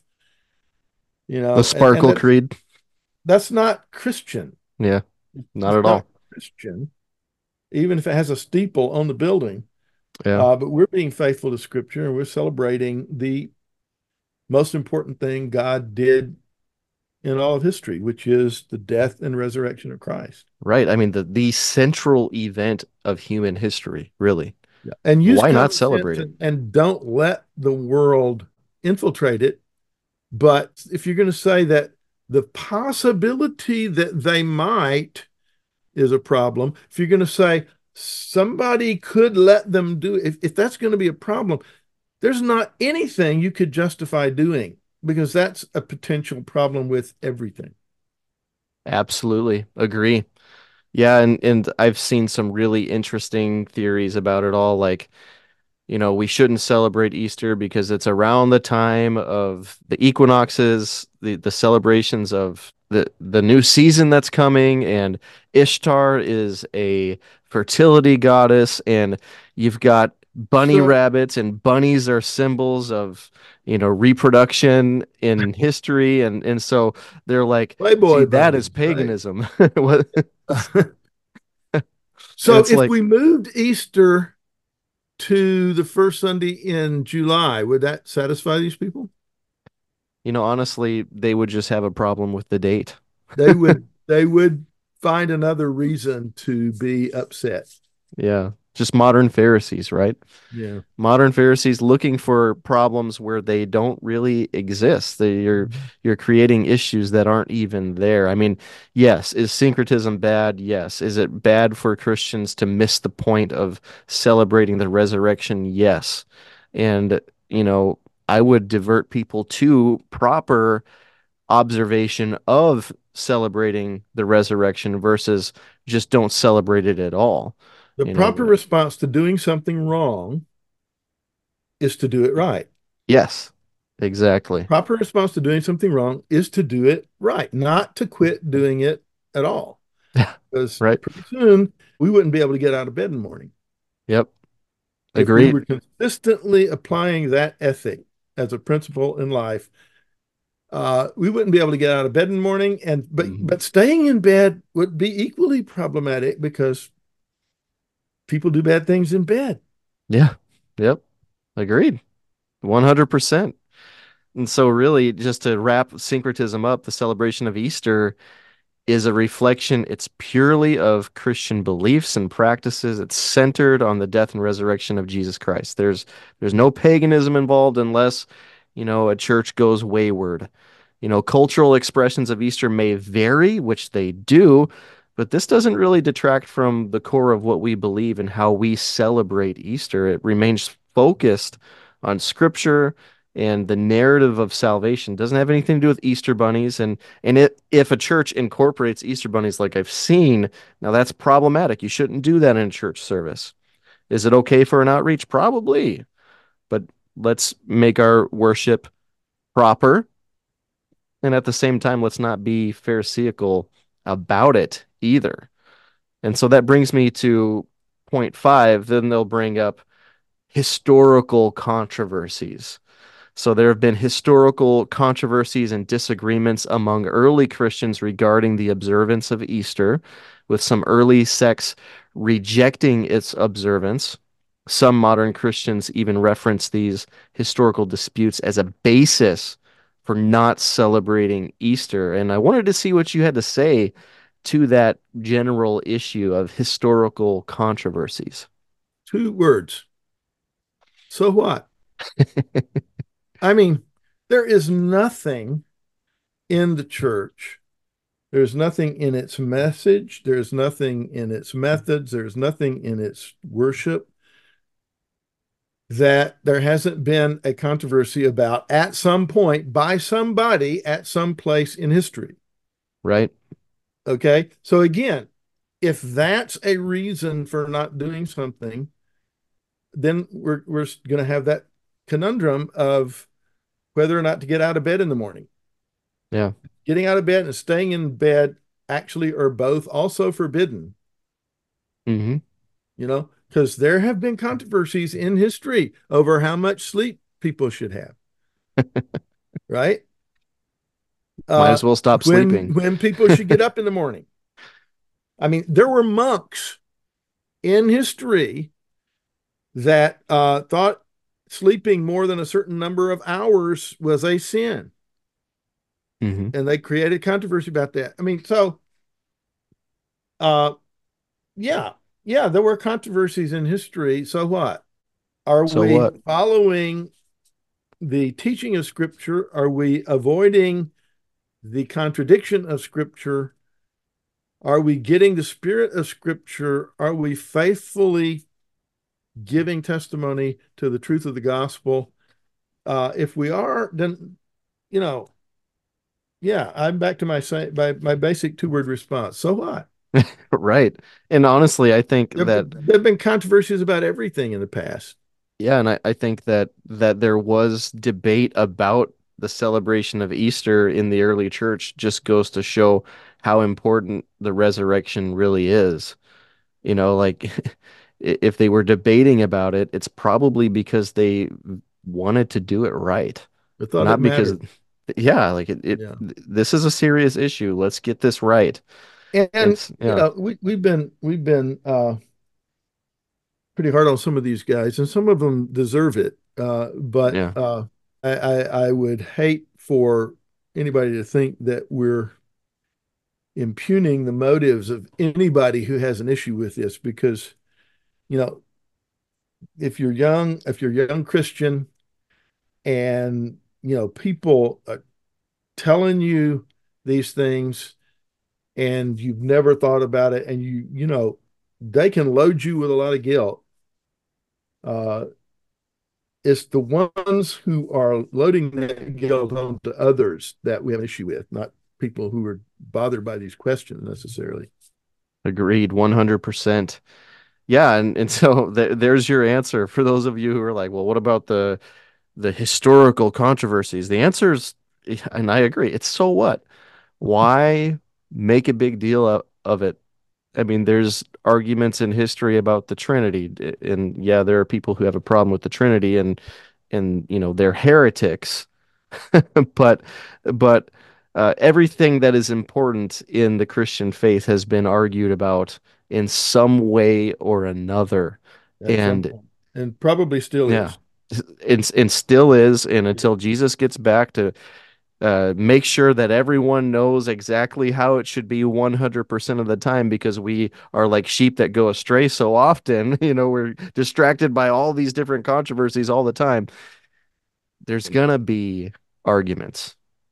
You know, The Sparkle and, and Creed. That's not Christian. Yeah, not it's at not all. Christian, even if it has a steeple on the building. Yeah. Uh, but we're being faithful to Scripture, and we're celebrating the most important thing God did in all of history, which is the death and resurrection of Christ. Right. I mean, the the central event of human history, really. Yeah. And use Why not common celebrate sense it? and, and don't let the world infiltrate it. But if you're going to say that the possibility that they might is a problem, if you're going to say somebody could let them do it, if, if that's going to be a problem, there's not anything you could justify doing because that's a potential problem with everything. Absolutely agree. Yeah, and and I've seen some really interesting theories about it all, like, you know, we shouldn't celebrate Easter because it's around the time of the equinoxes, the the celebrations of the the new season that's coming, and Ishtar is a fertility goddess, and you've got bunny So, rabbits, and bunnies are symbols of, you know, reproduction in history, and and so they're like, Playboy see, that bunnies, is right? paganism. What? So It's if like, we moved Easter to the first Sunday in July, would that satisfy these people? you know, honestly, they would just have a problem with the date. They would they would find another reason to be upset. Yeah, just modern Pharisees, right? Yeah. Modern Pharisees looking for problems where they don't really exist. They, you're you're creating issues that aren't even there. I mean, yes, is syncretism bad? Yes. Is it bad for Christians to miss the point of celebrating the resurrection? Yes. And, you know, I would divert people to proper observation of celebrating the resurrection versus just don't celebrate it at all. The You know, proper response to doing something wrong is to do it right. yes, exactly. Proper response to doing something wrong is to do it right, not to quit doing it at all. Because Right. pretty soon we wouldn't be able to get out of bed in the morning. Yep. If we Agreed. were consistently applying that ethic as a principle in life, uh, we wouldn't be able to get out of bed in the morning. And but Mhm. but staying in bed would be equally problematic because people do bad things in bed. Yeah. Yep. Agreed. one hundred percent. And so really, just to wrap syncretism up, the celebration of Easter is a reflection. It's purely of Christian beliefs and practices. It's centered on the death and resurrection of Jesus Christ. There's there's no paganism involved unless, you know, a church goes wayward. You know, cultural expressions of Easter may vary, which they do, but this doesn't really detract from the core of what we believe and how we celebrate Easter. It remains focused on Scripture and the narrative of salvation. It doesn't have anything to do with Easter bunnies. And and it, if a church incorporates Easter bunnies like I've seen, now that's problematic. You shouldn't do that in a church service. Is it okay for an outreach? Probably. But let's make our worship proper. And at the same time, let's not be pharisaical about it either. And so that brings me to point five. Then they'll bring up historical controversies. So there have been historical controversies and disagreements among early Christians regarding the observance of Easter, with some early sects rejecting its observance. Some modern Christians even reference these historical disputes as a basis for not celebrating Easter. And I wanted to see what you had to say to that general issue of historical controversies. Two words. So what? I mean, there is nothing in the church. There's nothing in its message. There's nothing in its methods. There's nothing in its worship that there hasn't been a controversy about at some point by somebody at some place in history. Right. Okay. So again, if that's a reason for not doing something, then we're we're going to have that conundrum of whether or not to get out of bed in the morning. Yeah. Getting out of bed and staying in bed actually are both also forbidden. Mm-hmm. You know, because there have been controversies in history over how much sleep people should have. Right? Might Uh, as well stop when, sleeping. when people should get up in the morning. I mean, there were monks in history that uh, thought sleeping more than a certain number of hours was a sin. Mm-hmm. And they created controversy about that. I mean, so, uh, yeah, yeah, there were controversies in history. So what? Are So we what? following the teaching of Scripture? Are we avoiding the contradiction of Scripture? Are we getting the spirit of Scripture? Are we faithfully giving testimony to the truth of the gospel? Uh, if we are, then, you know, yeah, I'm back to my my, my basic two-word response. So what? Right. And honestly, I think There, that, there have been controversies about everything in the past. yeah, and I, I think that that there was debate about the celebration of Easter in the early church just goes to show how important the resurrection really is. You know, like if they were debating about it, it's probably because they wanted to do it right, I thought it not because, mattered. yeah, like it, it Yeah. this is a serious issue. Let's get this right. And, and It's you yeah, know, we we've been we've been uh pretty hard on some of these guys, and some of them deserve it. Uh, but yeah, uh, I, I, I would hate for anybody to think that we're impugning the motives of anybody who has an issue with this, because you know, if you're young, if you're a young Christian, and you know, people are telling you these things, and you've never thought about it, and you you know, they can load you with a lot of guilt. Uh, it's the ones who are loading that guilt onto others that we have an issue with, not people who are bothered by these questions necessarily. agreed, one hundred percent. Yeah, and and so th there's your answer for those of you who are like, well, what about the the historical controversies? The answer is, and I agree, it's so what? Why make a big deal of, of it? I mean, there's arguments in history about the Trinity, and yeah, there are people who have a problem with the Trinity, and and you know they're heretics. but but uh, everything that is important in the Christian faith has been argued about in some way or another, At some and point, and probably still yeah, is. and, and still is, and Yeah. until Jesus gets back to uh, make sure that everyone knows exactly how it should be one hundred percent of the time, because we are like sheep that go astray so often. You know, we're distracted by all these different controversies all the time. There's gonna be arguments.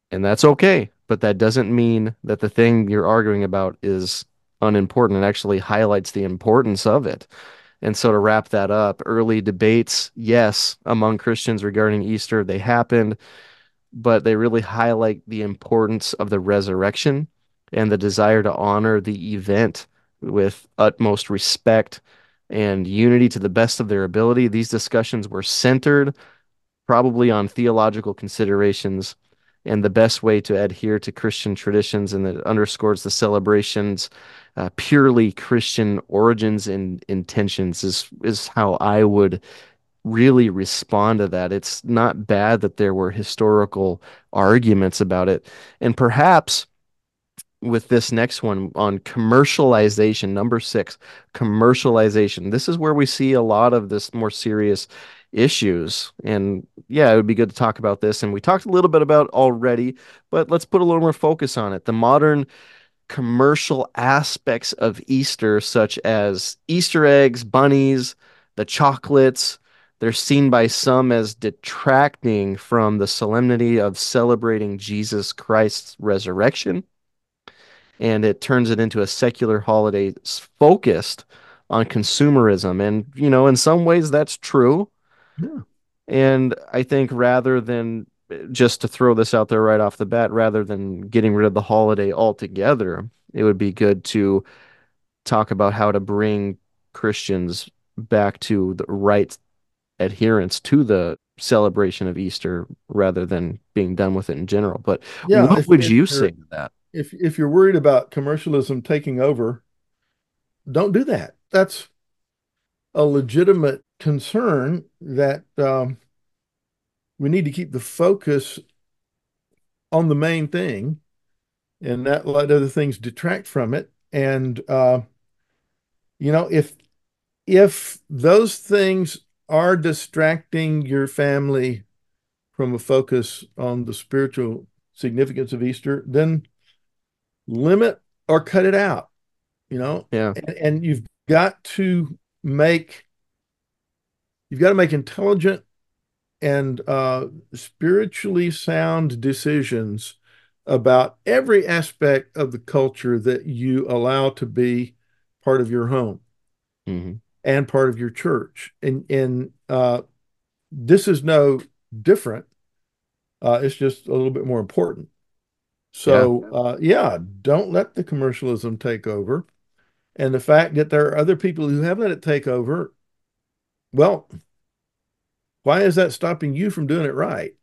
And that's okay. But that doesn't mean that the thing you're arguing about is unimportant. It actually highlights the importance of it. And so to wrap that up, early debates, yes, among Christians regarding Easter, they happened, but they really highlight the importance of the resurrection and the desire to honor the event with utmost respect and unity to the best of their ability. These discussions were centered probably on theological considerations and the best way to adhere to Christian traditions, and that underscores the celebrations uh, purely Christian origins and intentions is is how I would really respond to that. It's not bad that there were historical arguments about it. And perhaps with this next one on commercialization, number six, commercialization. This is where we see a lot of this more serious issues. And yeah, it would be good to talk about this. And we talked a little bit about already, but let's put a little more focus on it. The modern commercial aspects of Easter, such as Easter eggs, bunnies, the chocolates, they're seen by some as detracting from the solemnity of celebrating Jesus Christ's resurrection. And it turns it into a secular holiday focused on consumerism. And, you know, in some ways that's true. Yeah. And I think rather than just to throw this out there right off the bat, rather than getting rid of the holiday altogether, it would be good to talk about how to bring Christians back to the right adherence to the celebration of Easter rather than being done with it in general. But Yeah, what if would if you say you're to that? if if you're worried about commercialism taking over, don't do that. That's a legitimate concern that um, we need to keep the focus on the main thing and not let other things detract from it. And uh, you know, if if those things are distracting your family from a focus on the spiritual significance of Easter, then limit or cut it out, you know, Yeah. and, and you've got to make you've got to make intelligent and uh, spiritually sound decisions about every aspect of the culture that you allow to be part of your home Hmm. and part of your church. And and uh, this is no different. Uh, it's just a little bit more important. Yeah. So uh, yeah, don't let the commercialism take over. And the fact that there are other people who have let it take over, well, why is that stopping you from doing it right?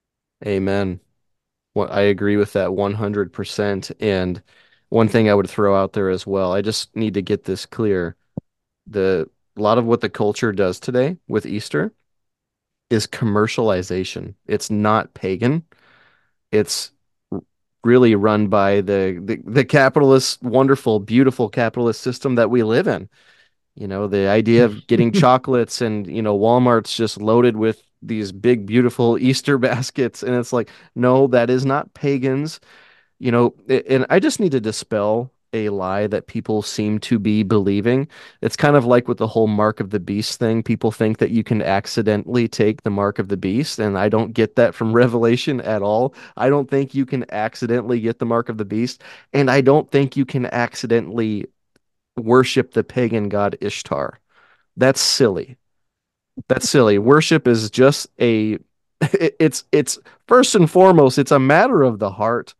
Amen. What I agree with that one hundred percent. And one thing I would throw out there as well, I just need to get this clear. The a lot of what the culture does today with Easter is commercialization. It's not pagan. It's r- really run by the, the the capitalist, wonderful, beautiful capitalist system that we live in. You know, the idea of getting chocolates and, you know, Walmart's just loaded with these big, beautiful Easter baskets. And it's like, no, that is not pagans. You know, and I just need to dispel a lie that people seem to be believing. It's kind of like with the whole mark of the beast thing. People think that you can accidentally take the mark of the beast, and I don't get that from Revelation at all. I don't think you can accidentally get the mark of the beast, and I don't think you can accidentally worship the pagan god Ishtar. That's silly. That's silly. Worship is just a it's it's first and foremost, it's a matter of the heart,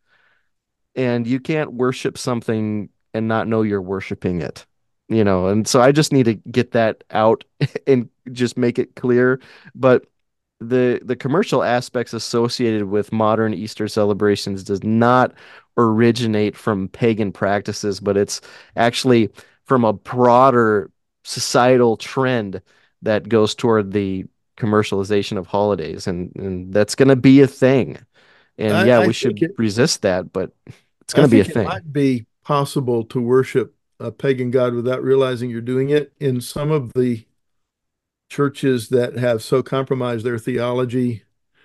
and you can't worship something and not know you're worshiping it. You know, and so I just need to get that out and just make it clear. But the the commercial aspects associated with modern Easter celebrations does not originate from pagan practices, but it's actually from a broader societal trend that goes toward the commercialization of holidays, and and that's going to be a thing. And yeah, I, I we think should it resist that, but it's going I to be a think it thing. might be possible to worship a pagan god without realizing you're doing it in some of the churches that have so compromised their theology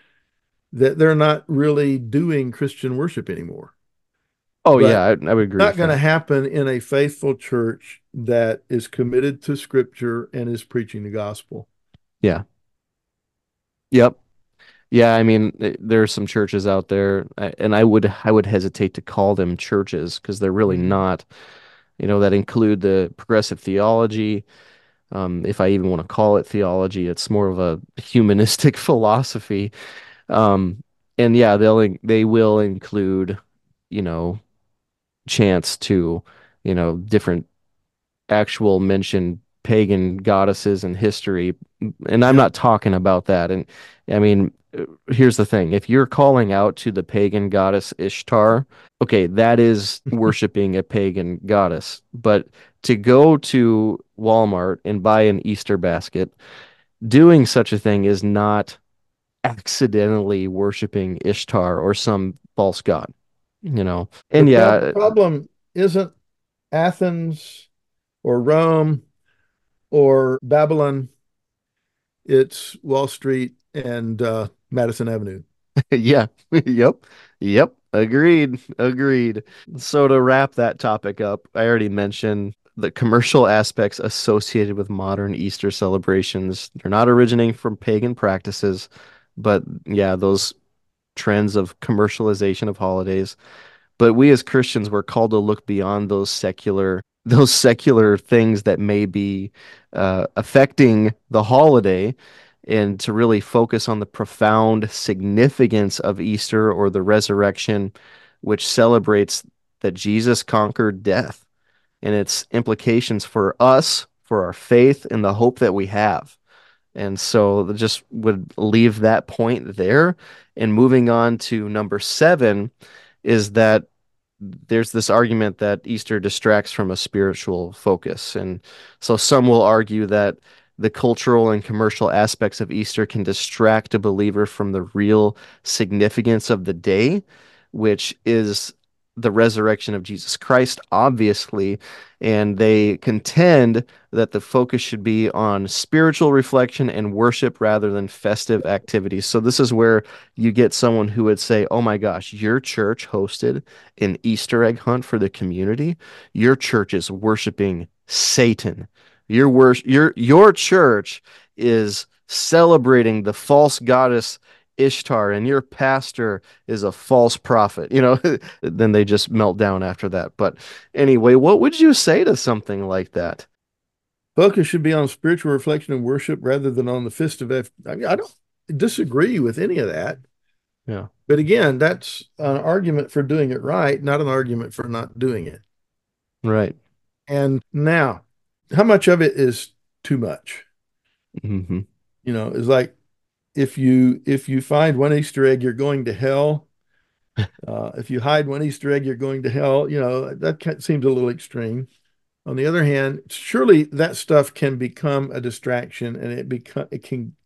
that they're not really doing Christian worship anymore. Oh yeah, But I, I would agree not with going to that. happen in a faithful church that is committed to scripture and is preaching the gospel. Yeah. Yep. Yeah, I mean, th- there are some churches out there, I- and I would I would hesitate to call them churches because they're really Mhm. not, you know, that include the progressive theology. Um, if I even want to call it theology, it's more of a humanistic philosophy. Um, and yeah, they'll in- they will include, you know, chants to, you know, different actual mentioned pagan goddesses in history. And I'm Yeah. not talking about that. And I mean, uh, here's the thing. If you're calling out to the pagan goddess Ishtar, okay, that is worshiping a pagan goddess. But to go to Walmart and buy an Easter basket, doing such a thing is not accidentally worshiping Ishtar or some false god, you know? The And prob- yeah, problem isn't Athens or Rome or Babylon, it's Wall Street and uh, Madison Avenue. yeah, yep, yep, agreed, agreed. So to wrap that topic up, I already mentioned the commercial aspects associated with modern Easter celebrations. They're not originating from pagan practices, but yeah, those trends of commercialization of holidays. But we as Christians were called to look beyond those secular those secular things that may be uh, affecting the holiday and to really focus on the profound significance of Easter or the resurrection, which celebrates that Jesus conquered death and its implications for us, for our faith, and the hope that we have. And so just would leave that point there. And moving on to number seven is that there's this argument that Easter distracts from a spiritual focus. And so some will argue that the cultural and commercial aspects of Easter can distract a believer from the real significance of the day, which is the resurrection of Jesus Christ, obviously. And they contend that the focus should be on spiritual reflection and worship rather than festive activities. So this is where you get someone who would say, "Oh my gosh, your church hosted an Easter egg hunt for the community. Your church is worshiping Satan. Your wor- your your church is celebrating the false goddess Ishtar, and your pastor is a false prophet." You know, then they just melt down after that. But anyway, what would you say to something like that? Focus should be on spiritual reflection and worship rather than on the festive. I mean, I don't disagree with any of that. Yeah, But again, that's an argument for doing it right, not an argument for not doing it. right. And now, how much of it is too much? Hmm. You know, it's like if you if you find one Easter egg, you're going to hell. Uh, if you hide one Easter egg, you're going to hell. You know, that seems a little extreme. On the other hand, surely that stuff can become a distraction, and it become it can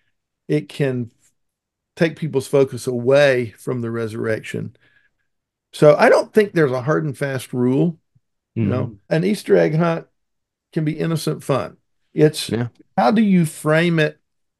it can take people's focus away from the resurrection. So I don't think there's a hard and fast rule. You know, Hmm. an Easter egg hunt can be innocent fun. It's Yeah, how do you frame it?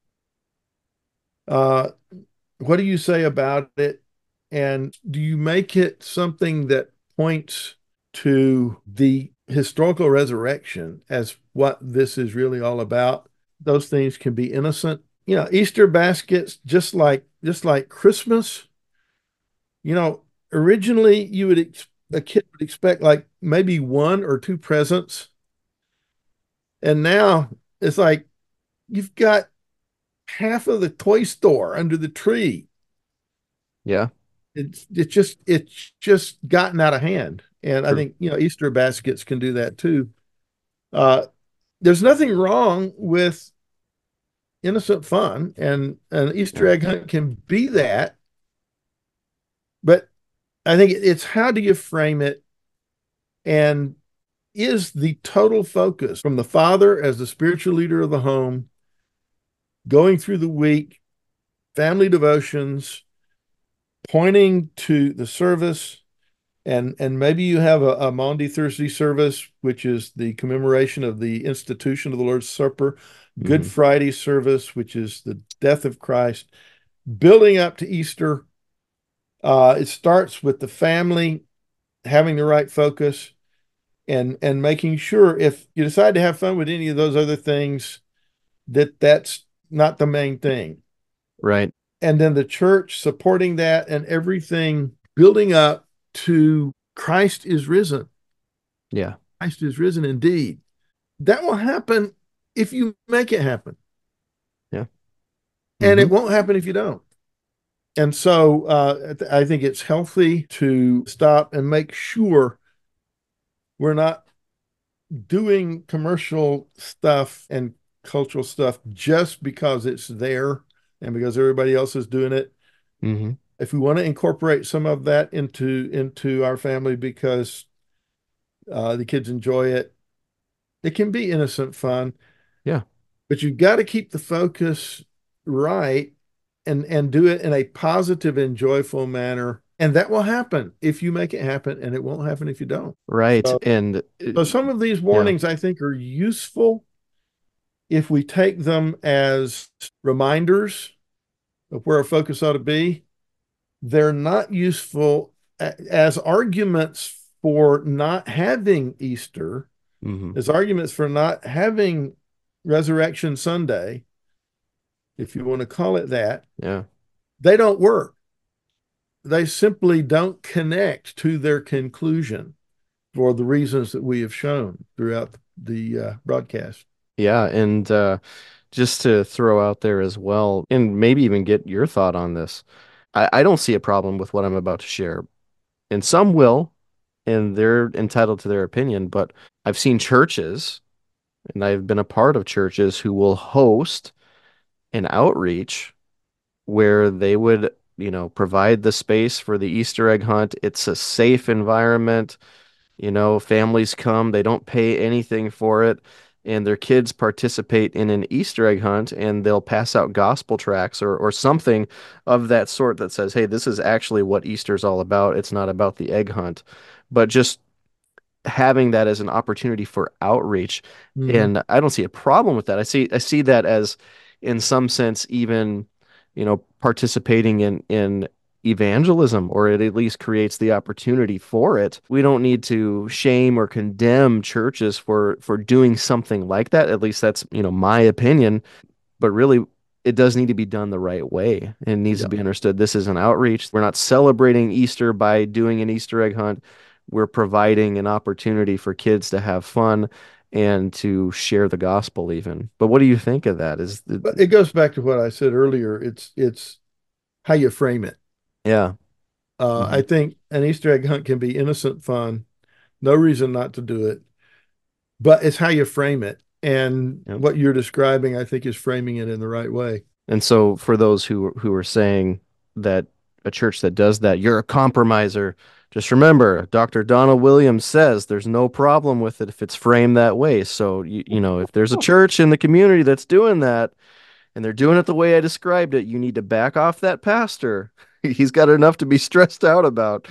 Uh, what do you say about it? And do you make it something that points to the historical resurrection as what this is really all about? Those things can be innocent. You know, Easter baskets, just like just like Christmas, you know, originally you would ex a kid would expect like maybe one or two presents. And now it's like you've got half of the toy store under the tree. yeah, It's it's just it's just gotten out of hand. And I true. think, you know, Easter baskets can do that too. Uh, there's nothing wrong with innocent fun, and an Easter Yeah, egg hunt can be that. But I think it's how do you frame it, and is the total focus from the father as the spiritual leader of the home, going through the week, family devotions, pointing to the service, and and maybe you have a, a Maundy Thursday service, which is the commemoration of the institution of the Lord's Supper, Good hmm, Friday service, which is the death of Christ, building up to Easter. Uh, it starts with the family having the right focus, and and making sure if you decide to have fun with any of those other things, that that's not the main thing. right. and then the church supporting that and everything building up to Christ is risen. Yeah. Christ is risen indeed. That will happen if you make it happen. Yeah. And Mm-hmm. it won't happen if you don't. And so uh, I think it's healthy to stop and make sure we're not doing commercial stuff and cultural stuff just because it's there and because everybody else is doing it. Mm-hmm. If we want to incorporate some of that into into our family because uh, the kids enjoy it, it can be innocent fun. Yeah. But you've got to keep the focus right and and do it in a positive and joyful manner. And that will happen if you make it happen, and it won't happen if you don't. Right. So, And uh, so some of these yeah. warnings I think are useful if we take them as reminders of where our focus ought to be. They're not useful as arguments for not having Easter, Mm-hmm. as arguments for not having Resurrection Sunday, if you want to call it that. Yeah. They don't work. They simply don't connect to their conclusion for the reasons that we have shown throughout the uh, broadcast. Yeah. And uh, just to throw out there as well, and maybe even get your thought on this, I, I don't see a problem with what I'm about to share. And some will, and they're entitled to their opinion, but I've seen churches, and I've been a part of churches who will host an outreach where they would, you know, provide the space for the Easter egg hunt. It's a safe environment. You know, families come, they don't pay anything for it, and their kids participate in an Easter egg hunt, and they'll pass out gospel tracts or or something of that sort that says, "Hey, this is actually what Easter's all about. It's not about the egg hunt." But just having that as an opportunity for outreach, Mm-hmm. and I don't see a problem with that. I see I see that as, in some sense, even, you know, participating in in evangelism, or it at least creates the opportunity for it. We don't need to shame or condemn churches for for doing something like that. At least that's, you know, my opinion. But really, it does need to be done the right way. It needs to Yeah. be understood. This is an outreach. We're not celebrating Easter by doing an Easter egg hunt. We're providing an opportunity for kids to have fun and to share the gospel even. But what do you think of that? Is it, But it goes back to what I said earlier. It's it's how you frame it. yeah. Uh, Hmm. I think an Easter egg hunt can be innocent fun, no reason not to do it, but it's how you frame it. And Yep. what you're describing, I think, is framing it in the right way. And so for those who who are saying that a church that does that, you're a compromiser, just remember, Doctor Donald Williams says there's no problem with it if it's framed that way. So you, you know, if there's a church in the community that's doing that and they're doing it the way I described it, you need to back off that pastor. He's got enough to be stressed out about.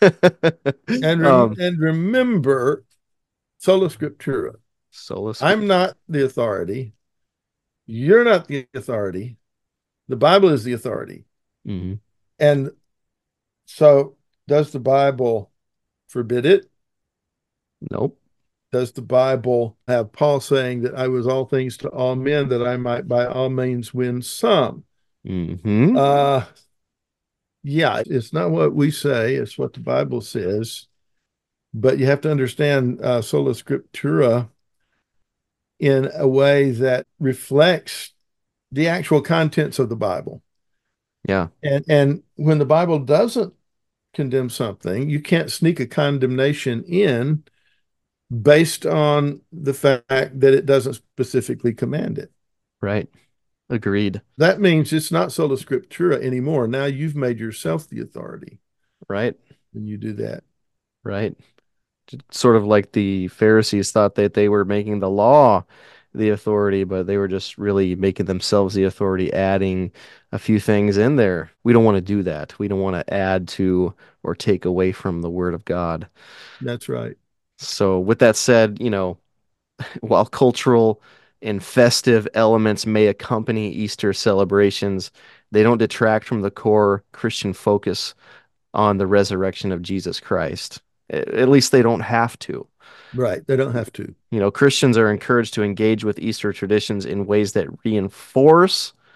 And rem um, and remember, sola scriptura. Sola I'm Scriptura. not the authority. You're not the authority. The Bible is the authority. Hmm. And so, does the Bible forbid it? Nope. Does the Bible have Paul saying that I was all things to all men that I might by all means win some? Hmm. Uh, yeah, it's not what we say, it's what the Bible says. But you have to understand uh, sola scriptura in a way that reflects the actual contents of the Bible. Yeah. And and when the Bible doesn't condemn something, you can't sneak a condemnation in based on the fact that it doesn't specifically command it. Right. Agreed. That means it's not sola scriptura anymore. Now you've made yourself the authority Right. when you do that. Right. Sort of like the Pharisees thought that they were making the law the authority, but they were just really making themselves the authority, adding a few things in there. We don't want to do that. We don't want to add to or take away from the word of God. That's right. So, with that said, you know, while cultural and festive elements may accompany Easter celebrations, they don't detract from the core Christian focus on the resurrection of Jesus Christ. At least they don't have to. Right. They don't have to. You know, Christians are encouraged to engage with Easter traditions in ways that reinforce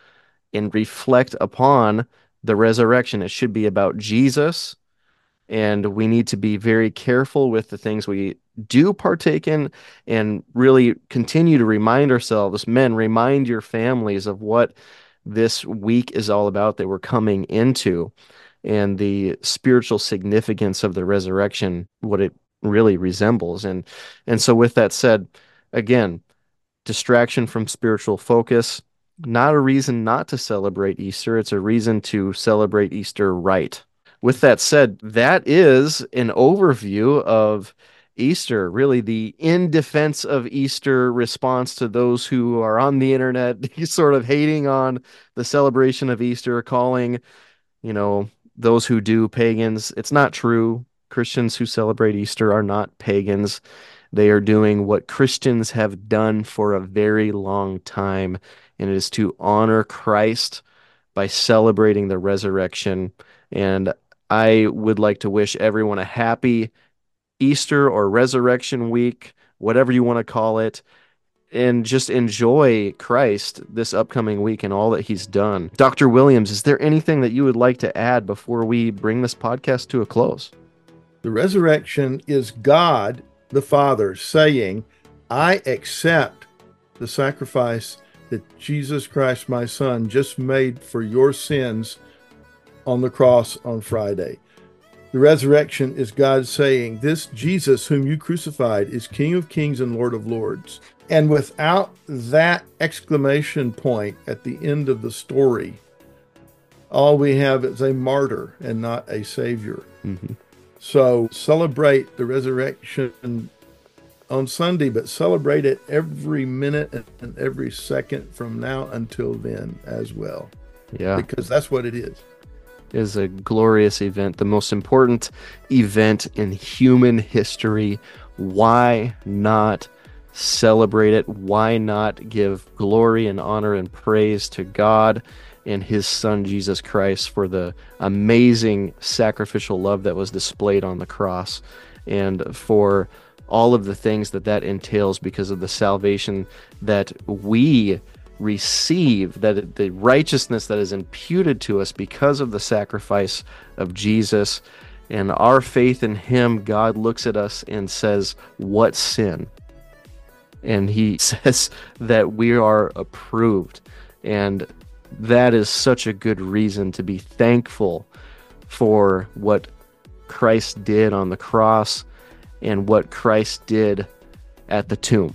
and reflect upon the resurrection. It should be about Jesus, and we need to be very careful with the things we do partake in and really continue to remind ourselves. Men, remind your families of what this week is all about that we're coming into, and the spiritual significance of the resurrection, what it really resembles. And and so with that said, again, distraction from spiritual focus, not a reason not to celebrate Easter. It's a reason to celebrate Easter right. With that said, that is an overview of Easter, really the in defense of Easter response to those who are on the internet sort of hating on the celebration of Easter, calling, you know, those who do pagans. It's not true. Christians who celebrate Easter are not pagans. They are doing what Christians have done for a very long time, and it is to honor Christ by celebrating the resurrection. And I would like to wish everyone a happy Easter or Resurrection Week, whatever you want to call it, and just enjoy Christ this upcoming week and all that he's done. Doctor Williams, is there anything that you would like to add before we bring this podcast to a close? The resurrection is God the Father saying, I accept the sacrifice that Jesus Christ, my Son, just made for your sins on the cross on Friday. The resurrection is God saying, this Jesus whom you crucified is King of Kings and Lord of Lords. And without that exclamation point at the end of the story, all we have is a martyr and not a savior. Mm-hmm. So celebrate the resurrection on Sunday, but celebrate it every minute and every second from now until then as well. Yeah. Because that's what it is. Is a glorious event, the most important event in human history. Why not celebrate it? Why not give glory and honor and praise to God and his Son, Jesus Christ, for the amazing sacrificial love that was displayed on the cross, and for all of the things that that entails because of the salvation that we receive, that the righteousness that is imputed to us because of the sacrifice of Jesus and our faith in him. God looks at us and says, what sin? And he says that we are approved. And that is such a good reason to be thankful for what Christ did on the cross and what Christ did at the tomb.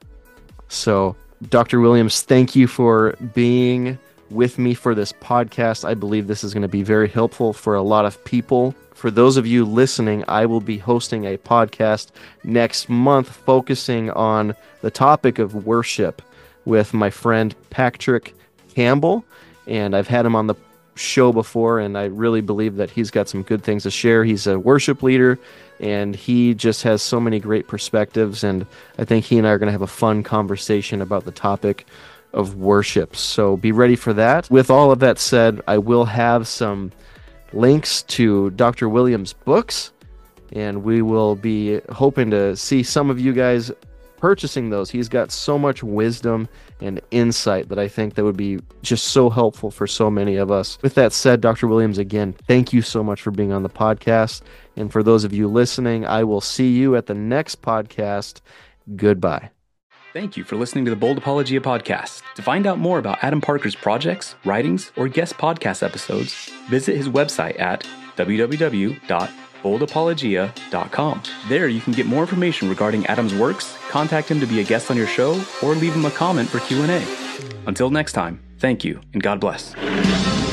So, Doctor Williams, thank you for being with me for this podcast. I believe this is going to be very helpful for a lot of people. For those of you listening, I will be hosting a podcast next month focusing on the topic of worship with my friend Patrick Campbell. And I've had him on the show before, and I really believe that he's got some good things to share. He's a worship leader, and he just has so many great perspectives, and I think he and I are going to have a fun conversation about the topic of worship. So be ready for that. With all of that said, I will have some links to Doctor Williams' books, and we will be hoping to see some of you guys purchasing those. He's got so much wisdom and insight that I think that would be just so helpful for so many of us. With that said, Doctor Williams, again, thank you so much for being on the podcast. And for those of you listening, I will see you at the next podcast. Goodbye. Thank you for listening to the Bold Apologia podcast. To find out more about Adam Parker's projects, writings, or guest podcast episodes, visit his website at w w w dot bold apologia dot com. There you can get more information regarding Adam's works, contact him to be a guest on your show, or leave him a comment for Q and A. Until next time, thank you and God bless.